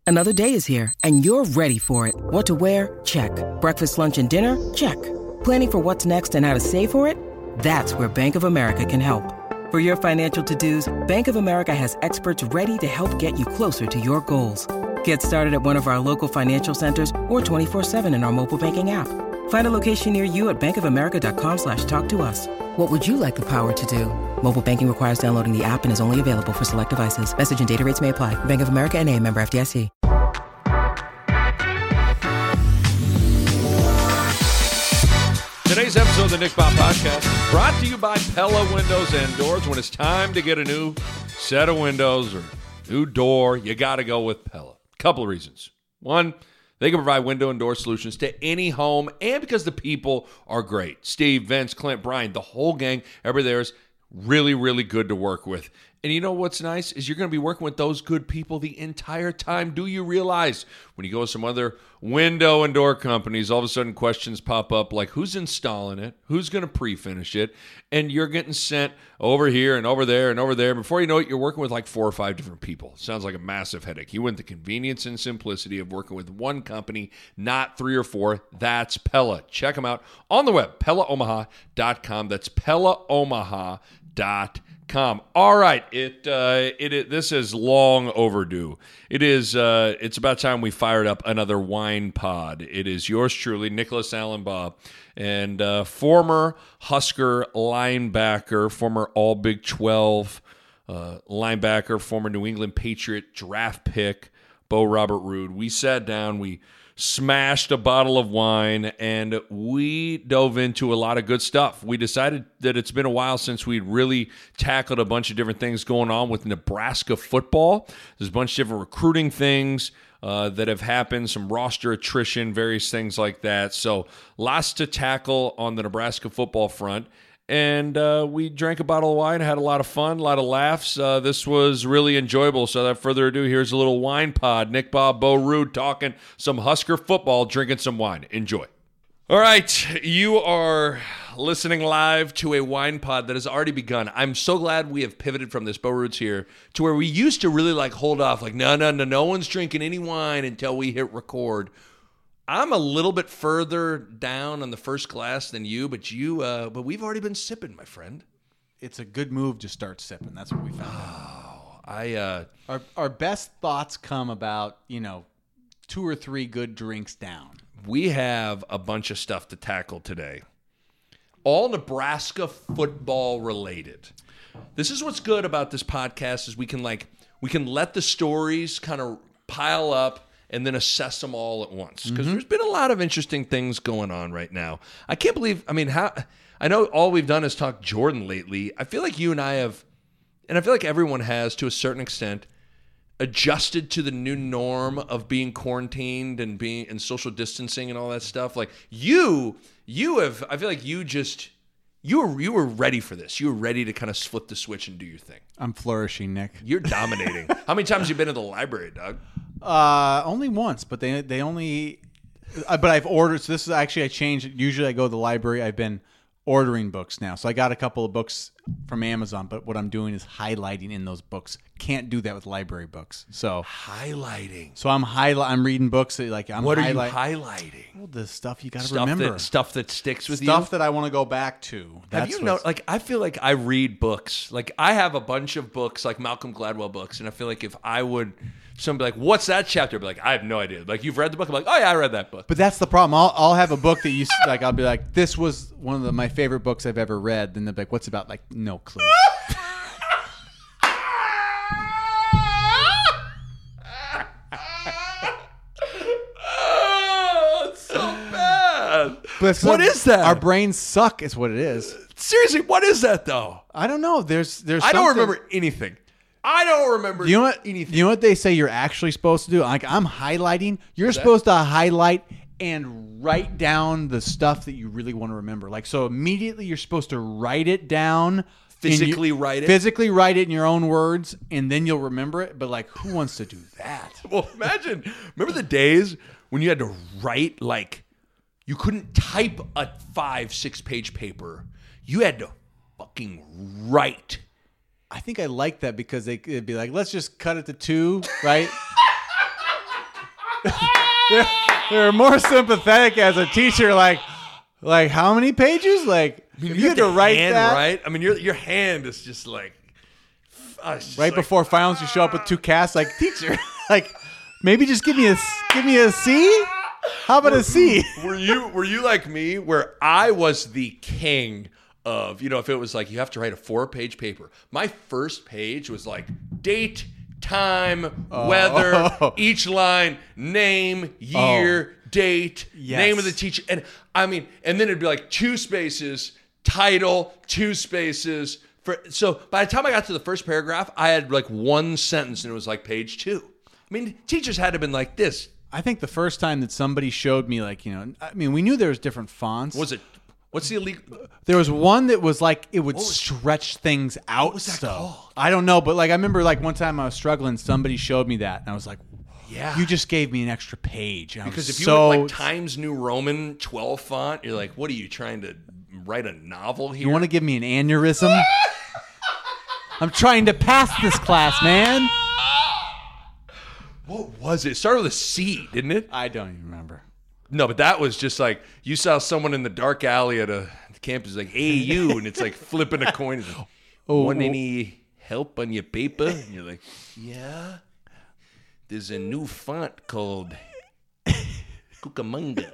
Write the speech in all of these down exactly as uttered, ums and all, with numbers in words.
Another day is here, and you're ready for it. What to wear? Check. Breakfast, lunch, and dinner? Check. Planning for what's next and how to save for it? That's where Bank of America can help. For your financial to-dos, Bank of America has experts ready to help get you closer to your goals. Get started at one of our local financial centers or twenty-four seven in our mobile banking app. Find a location near you at bankofamerica.com slash talk to us. What would you like the power to do? Mobile banking requires downloading the app and is only available for select devices. Message and data rates may apply. Bank of America N A, member F D I C. Today's episode of the Nick Bob Podcast brought to you by Pella Windows and Doors. When it's time to get a new set of windows or new door, you got to go with Pella. Couple of reasons. One, they can provide window and door solutions to any home, and because the people are great. Steve, Vince, Clint, Brian, the whole gang, everybody there is really, really good to work with. And you know what's nice is you're going to be working with those good people the entire time. Do you realize when you go to some other window and door companies, all of a sudden questions pop up like who's installing it, who's going to pre-finish it, and you're getting sent over here and over there and over there. Before you know it, you're working with like four or five different people. Sounds like a massive headache. You want the convenience and simplicity of working with one company, not three or four. That's Pella. Check them out on the web, pella omaha dot com. That's pella omaha dot com. Com. All right, it, uh, it it this is long overdue. It is uh, it's about time we fired up another wine pod. It is yours truly, Nicholas Allen Baugh, and uh, former Husker linebacker, former All Big twelve uh, linebacker, former New England Patriot draft pick, Bo Robert Roode. We sat down, we smashed a bottle of wine, and we dove into a lot of good stuff. We decided that it's been a while since we'd really tackled a bunch of different things going on with Nebraska football. There's a bunch of different recruiting things uh, that have happened, some roster attrition, various things like that. So lots to tackle on the Nebraska football front. And uh, we drank a bottle of wine, had a lot of fun, a lot of laughs. Uh, this was really enjoyable. So without further ado, here's a little wine pod. Nick Bob, Bo Roode talking some Husker football, drinking some wine. Enjoy. All right, you are listening live to a wine pod that has already begun. I'm so glad we have pivoted from this, Bo Roode's here, to where we used to really like hold off, like, no, no, no, no one's drinking any wine until we hit record. I'm a little bit further down on the first glass than you, but you, uh, but we've already been sipping, my friend. It's a good move to start sipping. That's what we found. Oh, I. Uh, our our best thoughts come about you know two or three good drinks down. We have a bunch of stuff to tackle today, all Nebraska football related. This is what's good about this podcast is we can like we can let the stories kind of pile up and then assess them all at once. Because mm-hmm. there's been a lot of interesting things going on right now. I can't believe, I mean, how I know all we've done is talk Jordan lately. I feel like you and I have, and I feel like everyone has to a certain extent, adjusted to the new norm of being quarantined and being and social distancing and all that stuff. Like you, you have, I feel like you just, you were, you were ready for this. You were ready to kind of flip the switch and do your thing. I'm flourishing, Nick. You're dominating. How many times have you been to the library, Doug? Uh, only once, but they they only. Uh, but I've ordered. So this is actually I changed it. Usually I go to the library. I've been ordering books now. So I got a couple of books from Amazon. But what I'm doing is highlighting in those books. Can't do that with library books. So highlighting. So I'm highlight. I'm reading books that, like I'm. What highlight- are you highlighting? Well, the stuff you got to stuff remember. That, stuff that sticks with stuff you. Stuff that I want to go back to. Have you know? Like I feel like I read books. Like I have a bunch of books, like Malcolm Gladwell books, and I feel like if I would. Somebody be like, what's that chapter? I'd be like, I have no idea. Like, you've read the book? I'm like, oh, yeah, I read that book. But that's the problem. I'll, I'll have a book that you, like, I'll be like, this was one of the, my favorite books I've ever read. Then they'll be like, what's it about? Like, no clue. Oh, it's so bad. But what is that? Our brains suck is what it is. Seriously, what is that, though? I don't know. There's, there's I something. don't remember anything. I don't remember you know what, anything. You know what they say you're actually supposed to do? Like, I'm highlighting. You're supposed to highlight and write down the stuff that you really want to remember. Like, so immediately you're supposed to write it down. Physically you, write it? Physically write it in your own words, and then you'll remember it. But, like, who wants to do that? Well, imagine. Remember the days when you had to write, like, you couldn't type a five, six-page paper. You had to fucking write. I think I like that because they, it'd be like, let's just cut it to two, right? they're, they're more sympathetic as a teacher. Like, like how many pages? Like, I mean, if you had to write hand, that right? I mean, your your hand is just like uh, it's just right like, before finals. You show up with two casts. Like, teacher, like maybe just give me a give me a C. How about a C? Were you were you like me, where I was the king of, you know, if it was like you have to write a four-page paper, my first page was like date, time, Oh. weather, each line, name, year, date, Yes. name of the teacher, and I mean, and then it'd be like two spaces, title, two spaces. For so by the time I got to the first paragraph, I had like one sentence, and it was like page two. I mean, teachers had to have been like this. I think the first time that somebody showed me, like, you know, I mean, we knew there was different fonts. Was it? What's the illegal? There was one that was like it would stretch things out. was that so. called? I don't know, but like I remember, like one time I was struggling, somebody showed me that, and I was like, Yeah. you just gave me an extra page." And I Because was if you so, went like Times New Roman twelve font, you're like, what are you trying to write a novel here? you want to give me an aneurysm? I'm trying to pass this class, man. What was it? It started with a C, didn't it? I don't even remember. No, but that was just like you saw someone in the dark alley at a campus, like, "Hey, you," and it's like flipping a coin. It's like, Oh, want oh. any help on your paper? And you're like, yeah. There's a new font called Cucamonga.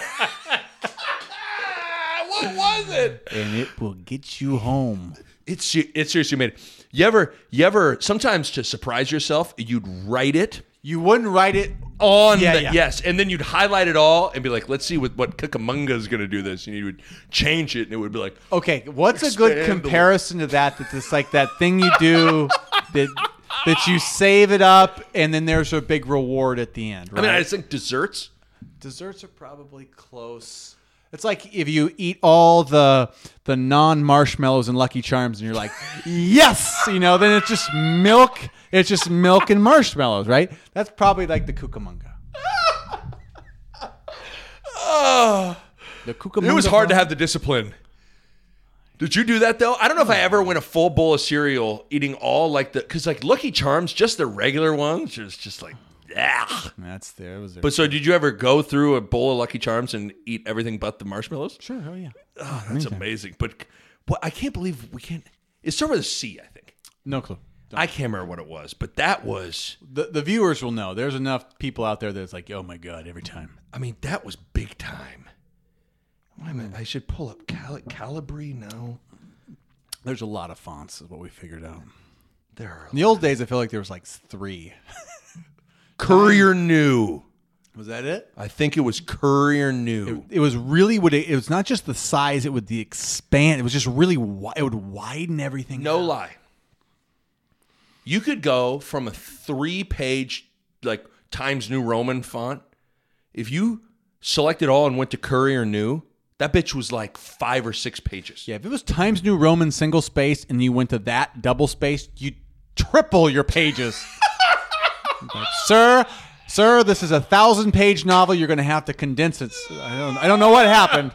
What was it? And it will get you home. It's it's seriously made. You ever you ever sometimes to surprise yourself, you'd write it You wouldn't write it. on Yeah, the yeah. yes, and then you'd highlight it all and be like, let's see what what Cucamonga is going to do this, and you would change it, and it would be like, Okay, what's a good Expand the- comparison to that? That's just like that thing you do that that you save it up, and then there's a big reward at the end. I Right? mean, I just think desserts. Desserts are probably close. It's like if you eat all the the non marshmallows and Lucky Charms, and you're like, yes, you know, then it's just milk. It's just milk and marshmallows, right? That's probably like the Cucamonga. Oh, The Cucamonga. it was hard to have the discipline. Did you do that though? I don't know if I ever went a full bowl of cereal eating all like the because like Lucky Charms, just the regular ones, was just like yeah. That's there. It was there. But so did you ever go through a bowl of Lucky Charms and eat everything but the marshmallows? sure, oh yeah. Oh, that's amazing. But what I can't believe we can't. It started with a C, I think. No clue. Don't. I can't remember what it was, but that was. The the viewers will know. There's enough people out there that's like, oh my god, every time. I mean, that was big time. Wait a minute. I should pull up Cal- Calibri now. There's a lot of fonts, is what we figured out. There are. In the old days, I feel like there was like three. Courier New. Was that it? I think it was Courier New. It was really what it, it was not just the size; it would the expand. It was just really wi- it would widen everything. No out. lie. You could go from a three-page like Times New Roman font. If you selected all and went to Courier New, that bitch was like five or six pages. Yeah, if it was Times New Roman single space and you went to that double space, you'd triple your pages. Like, sir, sir, this is a thousand page novel. You're going to have to condense it. I don't, I don't know what happened.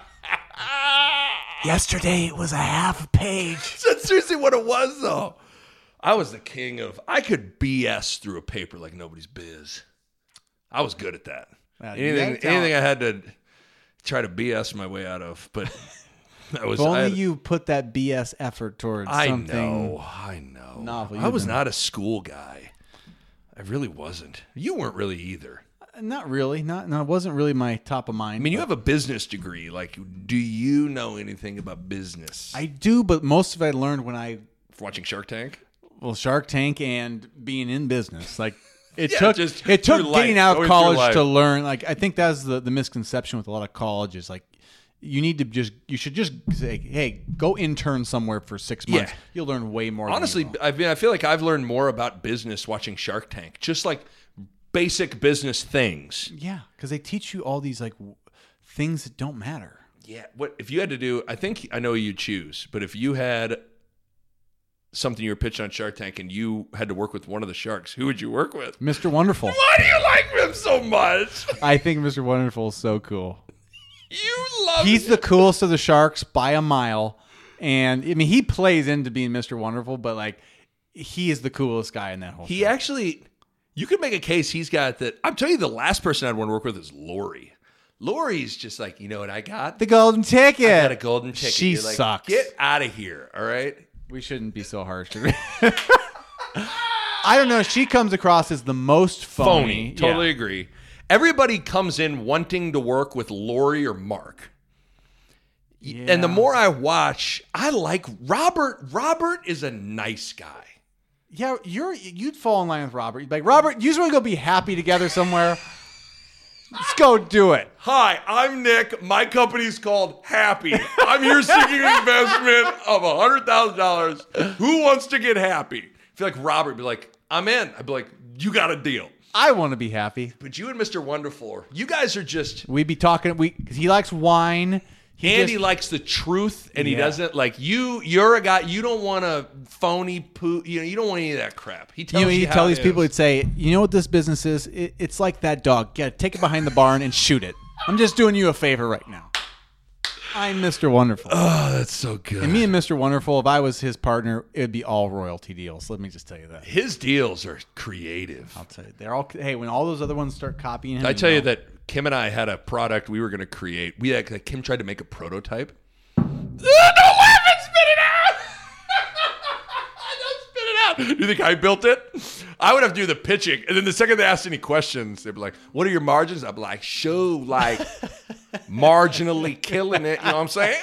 Yesterday it was a half a page. That's seriously what it was, though. I was the king of. I could B S through a paper like nobody's biz. I was good at that. Wow, you anything, got talent. anything I had to try to B S my way out of, but that was. If only I, you put that B S effort towards I something. know. I know. novel. I was You've been- not a school guy. I really wasn't. You weren't really either. Not really. Not. No, it wasn't really my top of mind. I mean, you have a business degree. Like, do you know anything about business? I do, but most of it I learned when I Watching Shark Tank. well Shark Tank and being in business. Like it Yeah, took just it took through life, getting out going of through college life. to learn. Like I think that's the the misconception with a lot of colleges. Like you need to just you should just say, hey, go intern somewhere for six months. Yeah. You'll learn way more. Honestly, than you will. I mean, I feel like I've learned more about business watching Shark Tank. Just like basic business things. yeah, because they teach you all these like w- things that don't matter. Yeah. What if you had to do? I think I know who you'd choose, but if you had something you were pitching on Shark Tank and you had to work with one of the sharks, who would you work with? Mister Wonderful. Why do you like him so much? I think Mister Wonderful is so cool. You love. He's him. the coolest of the sharks by a mile. And I mean, he plays into being Mister Wonderful, but like, he is the coolest guy in that whole He show. actually, You could make a case he's got that. I'm telling you, the last person I'd want to work with is Lori. Lori's just like, you know what I got? The golden ticket. I got a golden ticket. She You're like, sucks. Get out of here, all right? We shouldn't be so harsh. I don't know. She comes across as the most phony. Phony. Totally Yeah. agree. Everybody comes in wanting to work with Lori or Mark. Yeah. And the more I watch, I like Robert. Robert is a nice guy. Yeah, you're you'd fall in line with Robert. You'd be like, Robert, you just want to go be happy together somewhere? Let's go do it. Hi, I'm Nick. My company's called Happy. I'm here seeking an investment of one hundred thousand dollars. Who wants to get happy? I feel like Robert would be like, I'm in. I'd be like, you got a deal. I want to be happy. But you and Mister Wonderful, you guys are just... We'd be talking. We cause he likes wine. He Andy just- likes the truth, and he Yeah. doesn't like you. You're a guy. You don't want a phony poo. You know, you don't want any of that crap. He tells You know, you, you how tell it these people, is. he'd say, you know what this business is? It, it's like that dog. Yeah, take it behind the barn and shoot it. I'm just doing you a favor right now. I'm Mister Wonderful. Oh, that's so good. And me and Mister Wonderful, if I was his partner, it would be all royalty deals. Let me just tell you that. His deals are creative. I'll tell you. They're all, hey, when all those other ones start copying him. I tell you know. that Kim and I had a product we were going to create. We had, like, Kim tried to make a prototype. Don't laugh and spit it out! Don't spit it out! Do you think I built it? I would have to do the pitching. And then the second they asked any questions, they'd be like, what are your margins? I'd be like, show, like, marginally killing it. You know what I'm saying?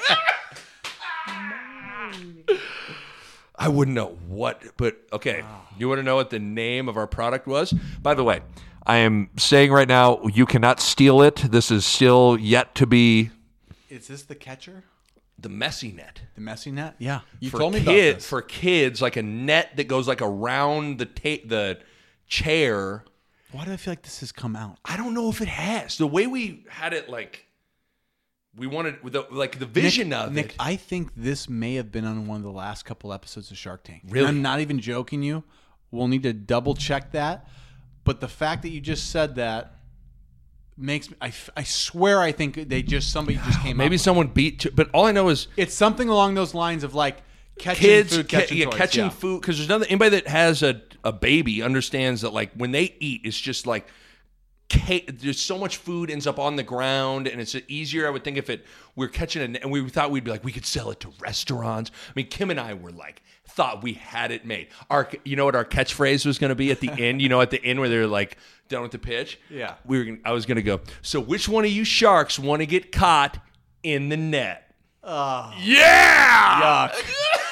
I wouldn't know what, but okay. You want to know what the name of our product was? By the way, I am saying right now, you cannot steal it. This is still yet to be Is this the catcher? the messy net. The messy net? Yeah. You for told me about kid, this. for kids, like a net that goes like around the ta- the chair. Why do I feel like this has come out? I don't know if it has. The way we had it, like we wanted, with the, like the vision Nick, of Nick, it. I think this may have been on one of the last couple episodes of Shark Tank. Really? I'm not even joking you. We'll need to double check that. But the fact that you just said that makes me, I, f- I swear I think they just, somebody just came Maybe up. someone beat, to, but all I know is It's something along those lines of like catching kids, food, ca- catching yeah, toys. catching yeah. food. Because there's nothing. Anybody that has a a baby understands that, like, when they eat, it's just like ca- there's so much food ends up on the ground, and it's easier. I would think if it we're catching a, and we thought we'd be like we could sell it to restaurants. I mean, Kim and I were like thought we had it made. Our, you know what our catchphrase was going to be at the end? You know, at the end where they're like done with the pitch. Yeah. we were. Gonna, I was going to go. So, which one of you sharks want to get caught in the net? Oh, Yeah. yuck.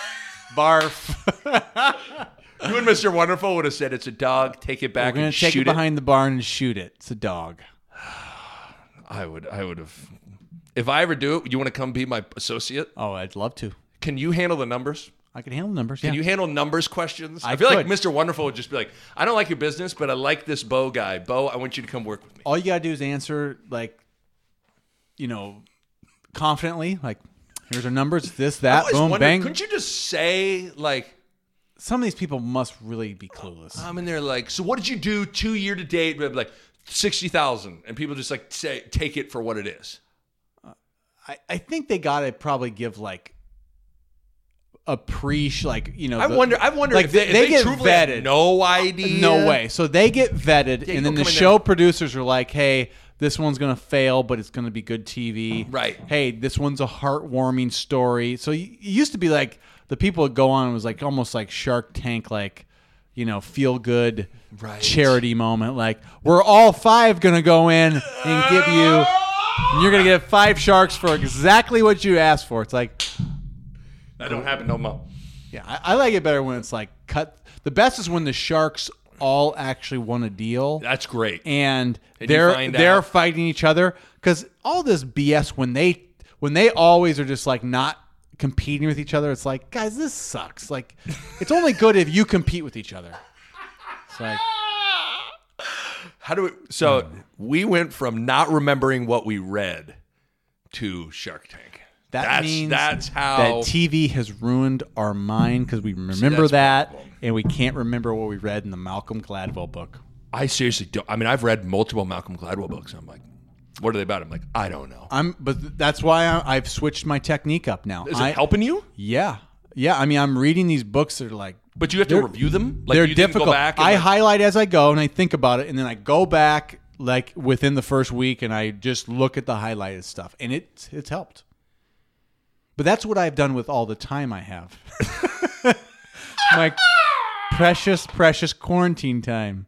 Barf. You and Mister Wonderful would have said it's a dog. Take it We're back going and to take shoot it behind the barn and shoot it. It's a dog. I would. I would have. If I ever do it, you want to come be my associate? Oh, I'd love to. Can you handle the numbers? I can handle numbers. Can yeah. you handle numbers questions? I, I feel like could. Mister Wonderful would just be like, I don't like your business, but I like this Bo guy. Bo, I want you to come work with me. All you gotta do is answer like, you know, confidently. Like, here's our numbers. This, I that, always boom, wondered, bang. Couldn't you just say, like, Some of these people must really be clueless. I'm in there like, so what did you do two year to date? But like sixty thousand, and people just like say take it for what it is. I, I think they gotta probably give like a pre, like you know. I the- wonder. I wonder like if they, they, if they they get truthfully have vetted. no idea. No way. So they get vetted, Yeah, you and then don't the come in show there- producers are like, "Hey, this one's gonna fail, but it's gonna be good T V." Right. Hey, this one's a heartwarming story. So you- it used to be like the people that go on was like almost like Shark Tank, like you know, feel good Right. charity moment. Like we're all five gonna go in and give you. And you're gonna get five sharks for exactly what you asked for. It's like, That don't happen no more. yeah, I, I like it better when it's like cut. The best is when the sharks all actually won a deal. That's great. And And you they're find they're out- fighting each other because all this B S when they when they always are just like not competing with each other. It's like, guys, this sucks. Like, it's only good if you compete with each other. It's like, How do we? So we went from not remembering what we read to Shark Tank. that that's, means that's how that T V has ruined our mind because we remember that's that problem. and we can't remember what we read in the Malcolm Gladwell book. I seriously don't. I mean, I've read multiple Malcolm Gladwell books. And I'm like, what are they about? I'm like, I don't know. I'm, but that's why I, I've switched my technique up now. Is it I, helping you? Yeah, yeah. I mean, I'm reading these books that are like, But you have to They're- review them? Like They're you didn't difficult. go back and I like- highlight as I go, and I think about it, and then I go back like within the first week, and I just look at the highlighted stuff, and it it's helped. But that's what I've done with all the time I have. My precious, precious quarantine time.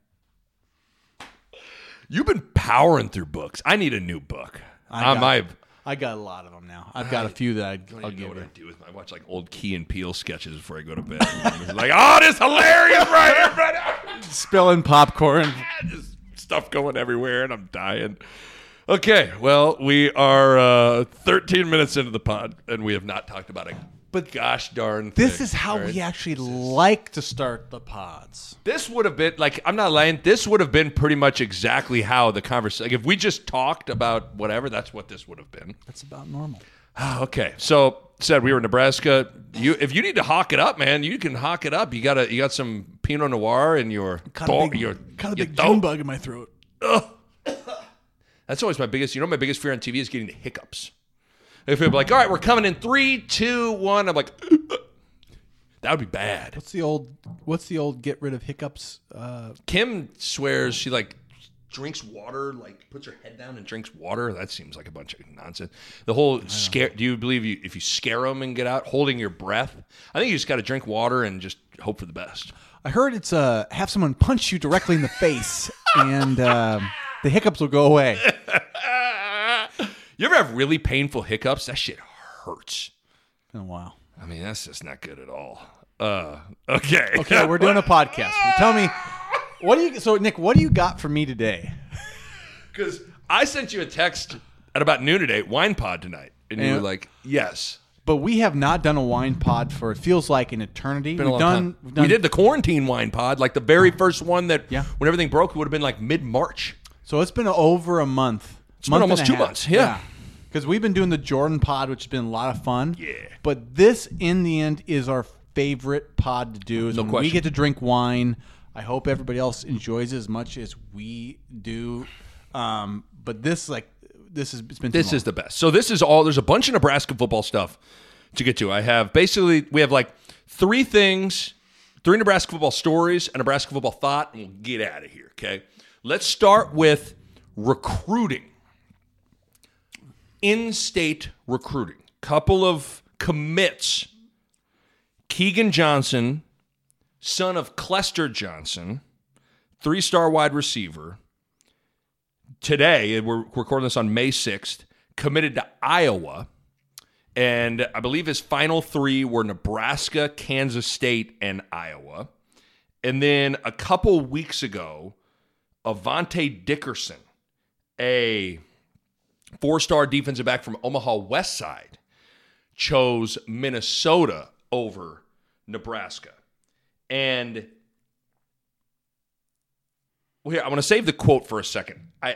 You've been powering through books. I need a new book. I Um, got, I've, I got a lot of them now. I've got a few that I'd, I don't I'll even know give what you. I do with my, I watch like old Key and Peele sketches before I go to bed. It's like, oh, this is hilarious right here, brother. Spilling popcorn. Just stuff going everywhere, and I'm dying. Okay, well, we are uh, thirteen minutes into the pod, and we have not talked about it. But gosh darn thing. This is how All right? we actually like to start the pods. This would have been, like, I'm not lying, this would have been pretty much exactly how the conversation, like, if we just talked about whatever, that's what this would have been. That's about normal. Okay, so said we were in Nebraska. You, if you need to hawk it up, man, you can hawk it up. You got a, you got some Pinot Noir in your, Got throat- a big, your, got a your big throat. June bug in my throat. That's always my biggest. You know, my biggest fear on T V is getting the hiccups. If people are like, all right, we're coming in three, two, one. I'm like, that would be bad. What's the old? What's the old? Get rid of hiccups. Uh, Kim swears she like drinks water, like puts her head down and drinks water. That seems like a bunch of nonsense. The whole scare. Do you believe you if you scare them and get out, holding your breath? I think you just got to drink water and just hope for the best. I heard it's uh have someone punch you directly in the face, and um, the hiccups will go away. You ever have really painful hiccups? That shit hurts. Been a while. I mean, that's just not good at all. Uh, okay. Okay, we're doing a podcast. Tell me, what do you? So Nick, what do you got for me today? Because I sent you a text at about noon today, wine pod tonight, and you Yeah. were like, yes. But we have not done a wine pod for it feels like an eternity. Been a We've long done, time. we've done. We did the quarantine wine pod, like the very first one that Yeah. when everything broke, it would have been like mid-March. So it's been over a month. It's been almost two months, yeah. Because we've been doing the Jordan pod, which has been a lot of fun. Yeah. But this, in the end, is our favorite pod to do. Is No when question. we get to drink wine. I hope everybody else enjoys it as much as we do. Um, but this, like, this has it's been. Too This long. is the best. So this is all, there's a bunch of Nebraska football stuff to get to. I have basically, we have like three things, three Nebraska football stories, a Nebraska football thought, and we'll get out of here, okay? Let's start with recruiting. In-state recruiting. Couple of commits. Keegan Johnson, son of Clester Johnson, three-star wide receiver. Today, we're recording this on May sixth, committed to Iowa. And I believe his final three were Nebraska, Kansas State, and Iowa. And then a couple weeks ago, Avante Dickerson, a four-star defensive back from Omaha West Side, chose Minnesota over Nebraska. And well, here, I want to save the quote for a second. I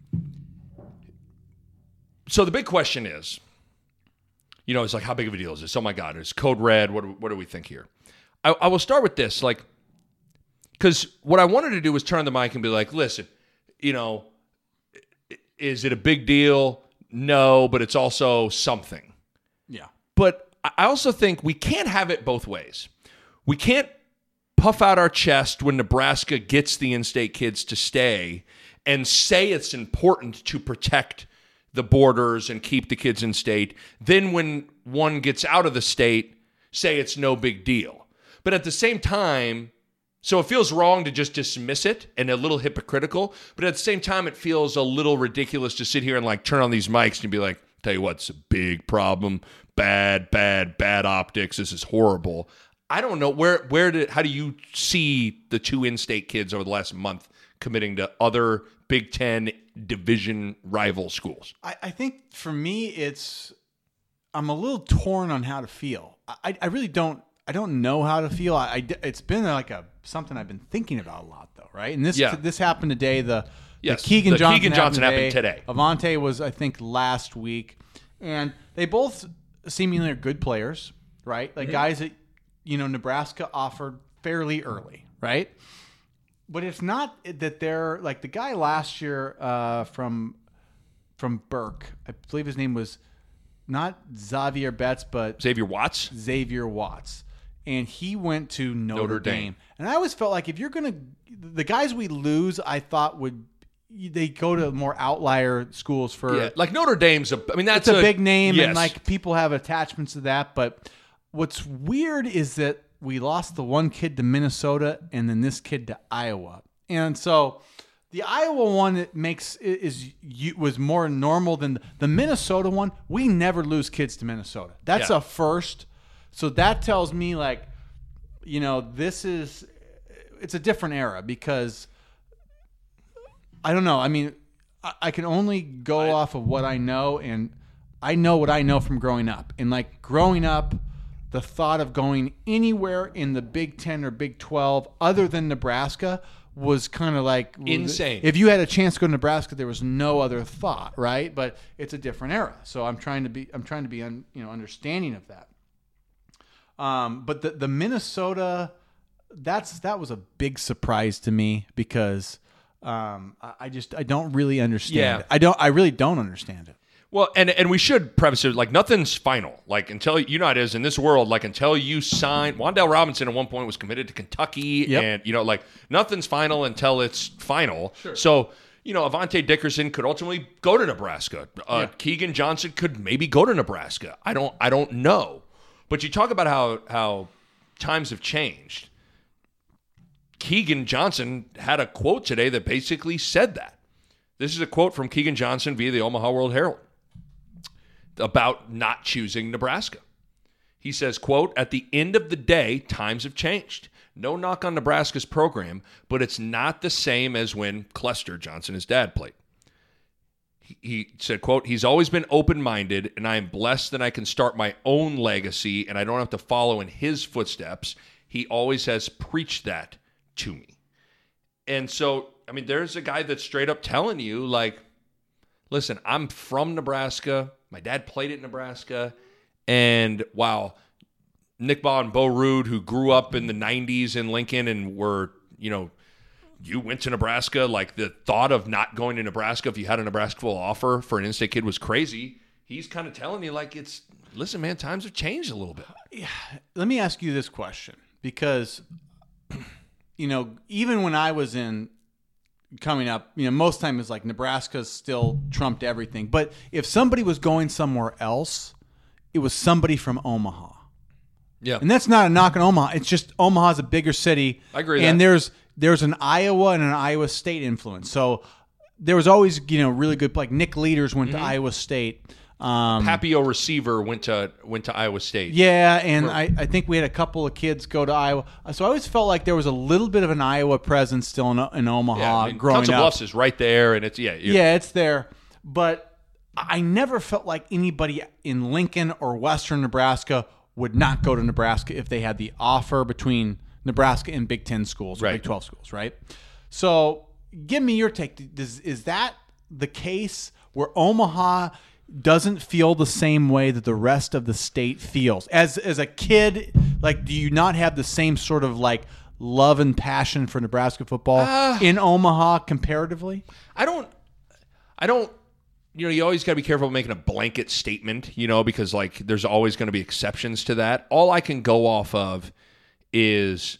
So the big question is, you know, it's like, how big of a deal is this? Oh, my God, it's code red. What do, what do we think here? I, I will start with this, like, because what I wanted to do was turn the mic and be like, listen, you know, is it a big deal? No, but it's also something. Yeah. But I also think we can't have it both ways. We can't puff out our chest when Nebraska gets the in-state kids to stay and say it's important to protect the borders and keep the kids in state. Then when one gets out of the state, say it's no big deal. But at the same time, so it feels wrong to just dismiss it and a little hypocritical, but at the same time, it feels a little ridiculous to sit here and like turn on these mics and be like, tell you what, it's a big problem. Bad, bad, bad optics. This is horrible. I don't know. Where, where did, how do you see the two in-state kids over the last month committing to other Big Ten division rival schools? I, I think for me, it's I'm a little torn on how to feel. I, I really don't. I don't know how to feel. I, I it's been like a something I've been thinking about a lot, though, right? And this Yeah. this happened today. The, Yes, the Keegan the Johnson, Keegan Johnson happened today. today. Avante was, I think, last week, and they both seemingly are good players, right? Like guys that you know Nebraska offered fairly early, right? But it's not that they're like the guy last year uh, from from Burke. I believe his name was not Xavier Betts, but Xavier Watts? Xavier Watts. and he went to Notre, Notre Dame. Dame. And I always felt like if you're going to – the guys we lose, I thought would – they go to more outlier schools for Yeah, like Notre Dame's a. I mean, that's it's a, big name, yes. and like people have attachments to that. But what's weird is that we lost the one kid to Minnesota, and then this kid to Iowa, and so the Iowa one that makes is was more normal than the Minnesota one. We never lose kids to Minnesota. That's Yeah. a first. So that tells me like, you know, this is it's a different era because. I don't know. I mean, I, I can only go I, off of what I know, and I know what I know from growing up. And like growing up, the thought of going anywhere in the Big Ten or Big twelve other than Nebraska was kind of like insane. If you had a chance to go to Nebraska, there was no other thought, right? But it's a different era, so I'm trying to be I'm trying to be un, you know understanding of that. Um, but the the Minnesota, that's that was a big surprise to me because. Um, I I just I don't really understand Yeah. it. I don't. I really don't understand it. Well, and and we should preface it like nothing's final. Like until you know how it is in this world. Like until you sign, Wan'Dale Robinson at one point was committed to Kentucky, Yep. and you know like nothing's final until it's final. Sure. So you know Avante Dickerson could ultimately go to Nebraska. Uh, Yeah. Keegan Johnson could maybe go to Nebraska. I don't I don't know. But you talk about how how times have changed. Keegan Johnson had a quote today that basically said that. This is a quote from Keegan Johnson via the Omaha World Herald about not choosing Nebraska. He says, quote, "At the end of the day, times have changed. No knock on Nebraska's program, but it's not the same as when Clester, Johnson, his dad, played." He, he said, quote, "He's always been open-minded, and I am blessed that I can start my own legacy, and I don't have to follow in his footsteps. He always has preached that to me." And so, I mean, there's a guy that's straight up telling you, like, listen, I'm from Nebraska. My dad played at Nebraska. And while Nick Baugh and Bo Ruud, who grew up in the nineties in Lincoln and were, you know, you went to Nebraska, like the thought of not going to Nebraska if you had a Nebraska full offer for an in-state kid was crazy. He's kind of telling you, like, it's, listen, man, times have changed a little bit. Yeah. Let me ask you this question because, you know, even when I was in coming up, you know, most time it's like Nebraska's still trumped everything. But if somebody was going somewhere else, it was somebody from Omaha. Yeah. And that's not a knock on Omaha. It's just Omaha's a bigger city. I agree with And that. there's there's an Iowa and an Iowa State influence. So there was always, you know, really good, like Nick Leaders went Mm-hmm. to Iowa State. Um, Papio receiver went to went to Iowa State. Yeah, and I, I think we had a couple of kids go to Iowa. So I always felt like there was a little bit of an Iowa presence still in, in Omaha Yeah, I mean, growing Council up. Bluffs is right there, and it's, yeah. you're- Yeah, it's there. But I never felt like anybody in Lincoln or Western Nebraska would not go to Nebraska if they had the offer between Nebraska and Big Ten schools or Right. Big twelve schools, right? So give me your take. Does, is that the case where Omaha doesn't feel the same way that the rest of the state feels? As as a kid, like, do you not have the same sort of like love and passion for Nebraska football Uh, in Omaha comparatively? I don't, I don't, you know, you always got to be careful making a blanket statement, you know, because like there's always going to be exceptions to that. All I can go off of is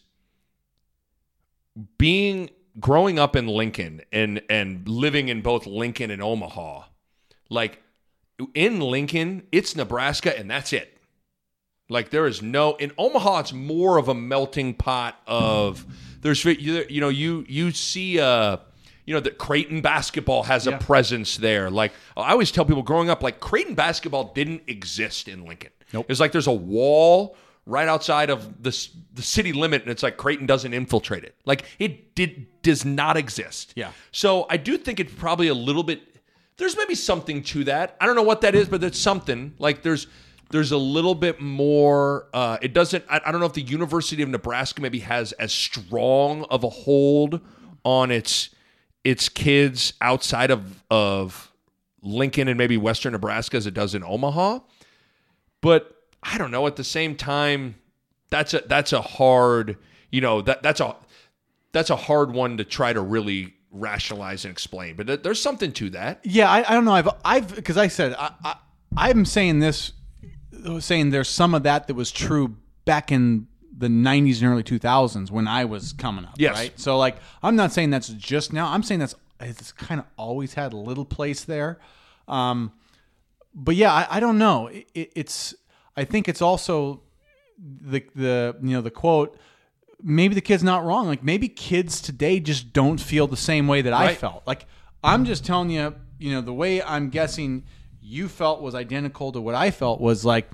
being, growing up in Lincoln and, and living in both Lincoln and Omaha. Like in Lincoln, it's Nebraska and that's it. Like there is no, in Omaha, it's more of a melting pot of, there's, you, you know, you, you see, uh, you know, that Creighton basketball has a Yeah. presence there. Like I always tell people growing up, like Creighton basketball didn't exist in Lincoln. Nope. It's like there's a wall right outside of the, the city limit, and it's like Creighton doesn't infiltrate it. Like it did does not exist. Yeah. So I do think it's probably a little bit, there's maybe something to that. I don't know what that is, but there's something. Like there's there's a little bit more, uh, it doesn't, I, I don't know if the University of Nebraska maybe has as strong of a hold on its its kids outside of, of Lincoln and maybe Western Nebraska as it does in Omaha. But I don't know, at the same time, that's a that's a hard, you know, that that's a that's a hard one to try to really rationalize and explain. But th- there's something to that. Yeah, I, I don't know. I've I've because I said I, I I'm saying this, saying there's some of that that was true back in the nineties and early two thousands when I was coming up. Yes. Right. So like, I'm not saying that's just now. I'm saying that's it's kind of always had a little place there. Um, but yeah, I, I don't know. It, it, it's I think it's also the the you know the quote. Maybe the kid's not wrong. Like maybe kids today just don't feel the same way that I Right. felt. Like I'm just telling you, you know, the way I'm guessing you felt was identical to what I felt was like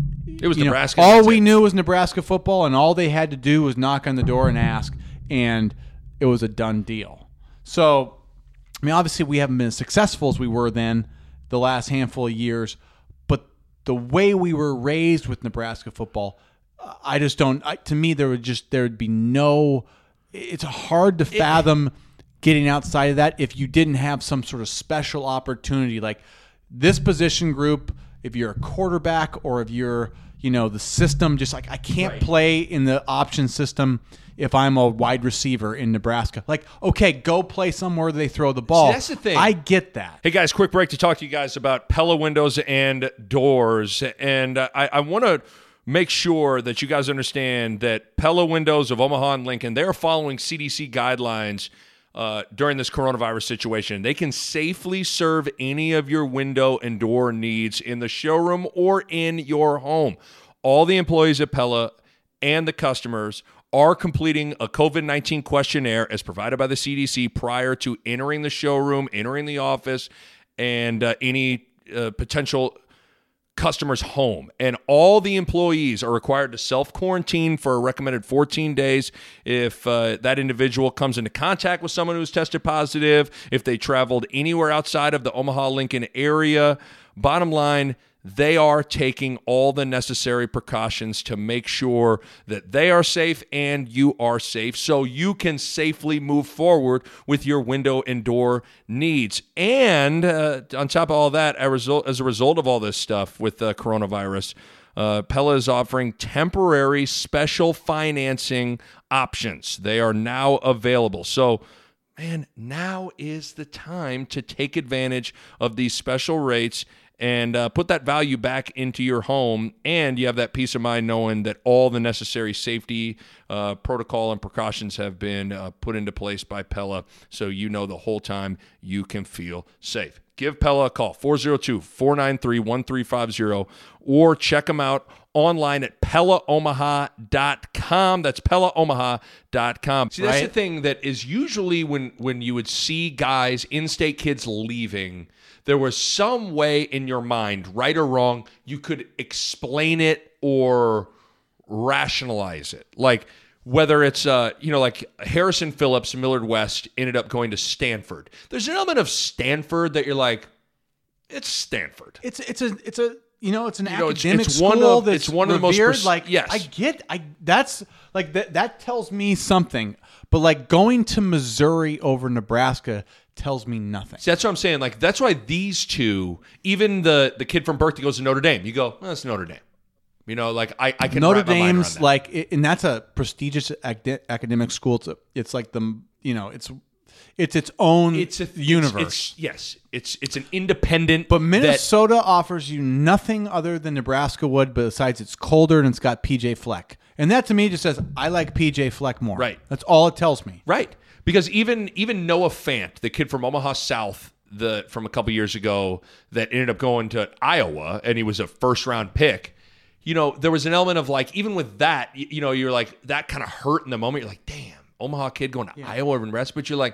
It was you know, Nebraska. all that's we it. knew was Nebraska football, and all they had to do was knock on the door and ask, and it was a done deal. So, I mean, obviously we haven't been as successful as we were then the last handful of years, but the way we were raised with Nebraska football, I just don't. I, to me, there would just there would be no. It's hard to fathom getting outside of that if you didn't have some sort of special opportunity, like this position group. If you're a quarterback or if you're, you know, the system, just like I can't Right. play in the option system if I'm a wide receiver in Nebraska. Like, okay, go play somewhere they throw the ball. See, that's the thing. I get that. Hey guys, quick break to talk to you guys about Pella Windows and Doors, and uh, I, I want to make sure that you guys understand that Pella Windows of Omaha and Lincoln, they're following C D C guidelines uh, during this coronavirus situation. They can safely serve any of your window and door needs in the showroom or in your home. All the employees at Pella and the customers are completing a COVID nineteen questionnaire as provided by the C D C prior to entering the showroom, entering the office, and uh, any uh, potential customer's home. And all the employees are required to self-quarantine for a recommended fourteen days if uh, that individual comes into contact with someone who's tested positive, if they traveled anywhere outside of the Omaha-Lincoln area. Bottom line, they are taking all the necessary precautions to make sure that they are safe and you are safe so you can safely move forward with your window and door needs. And uh, on top of all that, as a result, as a result of all this stuff with the coronavirus, uh, Pella is offering temporary special financing options. They are now available. So, man, now is the time to take advantage of these special rates and uh, put that value back into your home, and you have that peace of mind knowing that all the necessary safety uh, protocol and precautions have been uh, put into place by Pella, so you know the whole time you can feel safe. Give Pella a call, four oh two, four nine three, one three five zero, or check them out online at Pella Omaha dot com. That's Pella Omaha dot com. See, that's Right. the thing that is usually when, when you would see guys, in-state kids leaving, there was some way in your mind, right or wrong, you could explain it or rationalize it. Like whether it's, uh, you know, like Harrison Phillips and Millard West ended up going to Stanford. There's an element of Stanford that you're like, it's Stanford. It's it's a it's a you know it's an You know, it's- academic it's school one of- that's it's one of the most revered. pres- like yes. I get I that's like that that tells me something, but like going to Missouri over Nebraska tells me nothing. See, that's what I'm saying. Like that's why these two, even the the kid from Berkeley goes to Notre Dame. You go, well, that's Notre Dame. You know, like I, I can Notre wrap my mind around Dame's that. like, it- and that's a prestigious acad- academic school. It's a, it's like the you know it's it's its own it's a universe. It's, it's, yes, it's it's an independent. But that- Minnesota offers you nothing other than Nebraska would, besides it's colder and it's got P J Fleck. And that to me just says, I like P J Fleck more. Right. That's all it tells me. Right. Because even even Noah Fant, the kid from Omaha South, the from a couple years ago that ended up going to Iowa, and he was a first round pick. You know, there was an element of like, even with that, you, you know, you're like, that kind of hurt in the moment. You're like, damn, Omaha kid going to Yeah. Iowa over Nebraska. But you're like,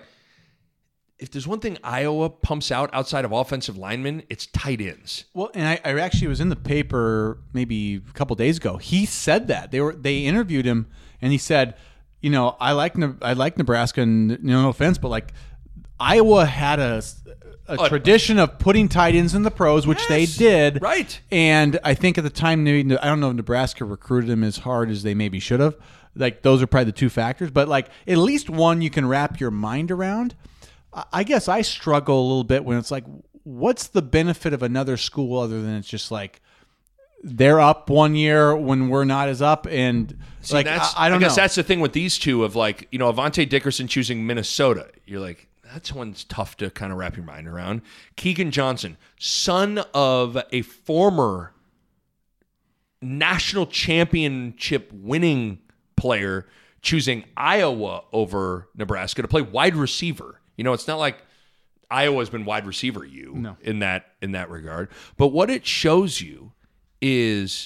if there's one thing Iowa pumps out outside of offensive linemen, it's tight ends. Well, and I, I actually was in the paper maybe a couple days ago. He said that they were they interviewed him, and he said, you know, I like Ne- I like Nebraska, and you know, no offense, but like Iowa had a a Uh, tradition of putting tight ends in the pros, which they Yes, did, right. And I think at the time, maybe- I don't know if Nebraska recruited him as hard as they maybe should have. Like those are probably the two factors, but like at least one you can wrap your mind around. I- I guess I struggle a little bit when it's like, what's the benefit of another school other than it's just like they're up one year when we're not as up, and See, like that's, I, I don't guess know. that's the thing with these two of like, you know, Avante Dickerson choosing Minnesota. You're like, that's one's tough to kind of wrap your mind around. Keegan Johnson, son of a former national championship winning player choosing Iowa over Nebraska to play wide receiver. You know, it's not like Iowa's been wide receiver you No. in that in that regard. But what it shows you is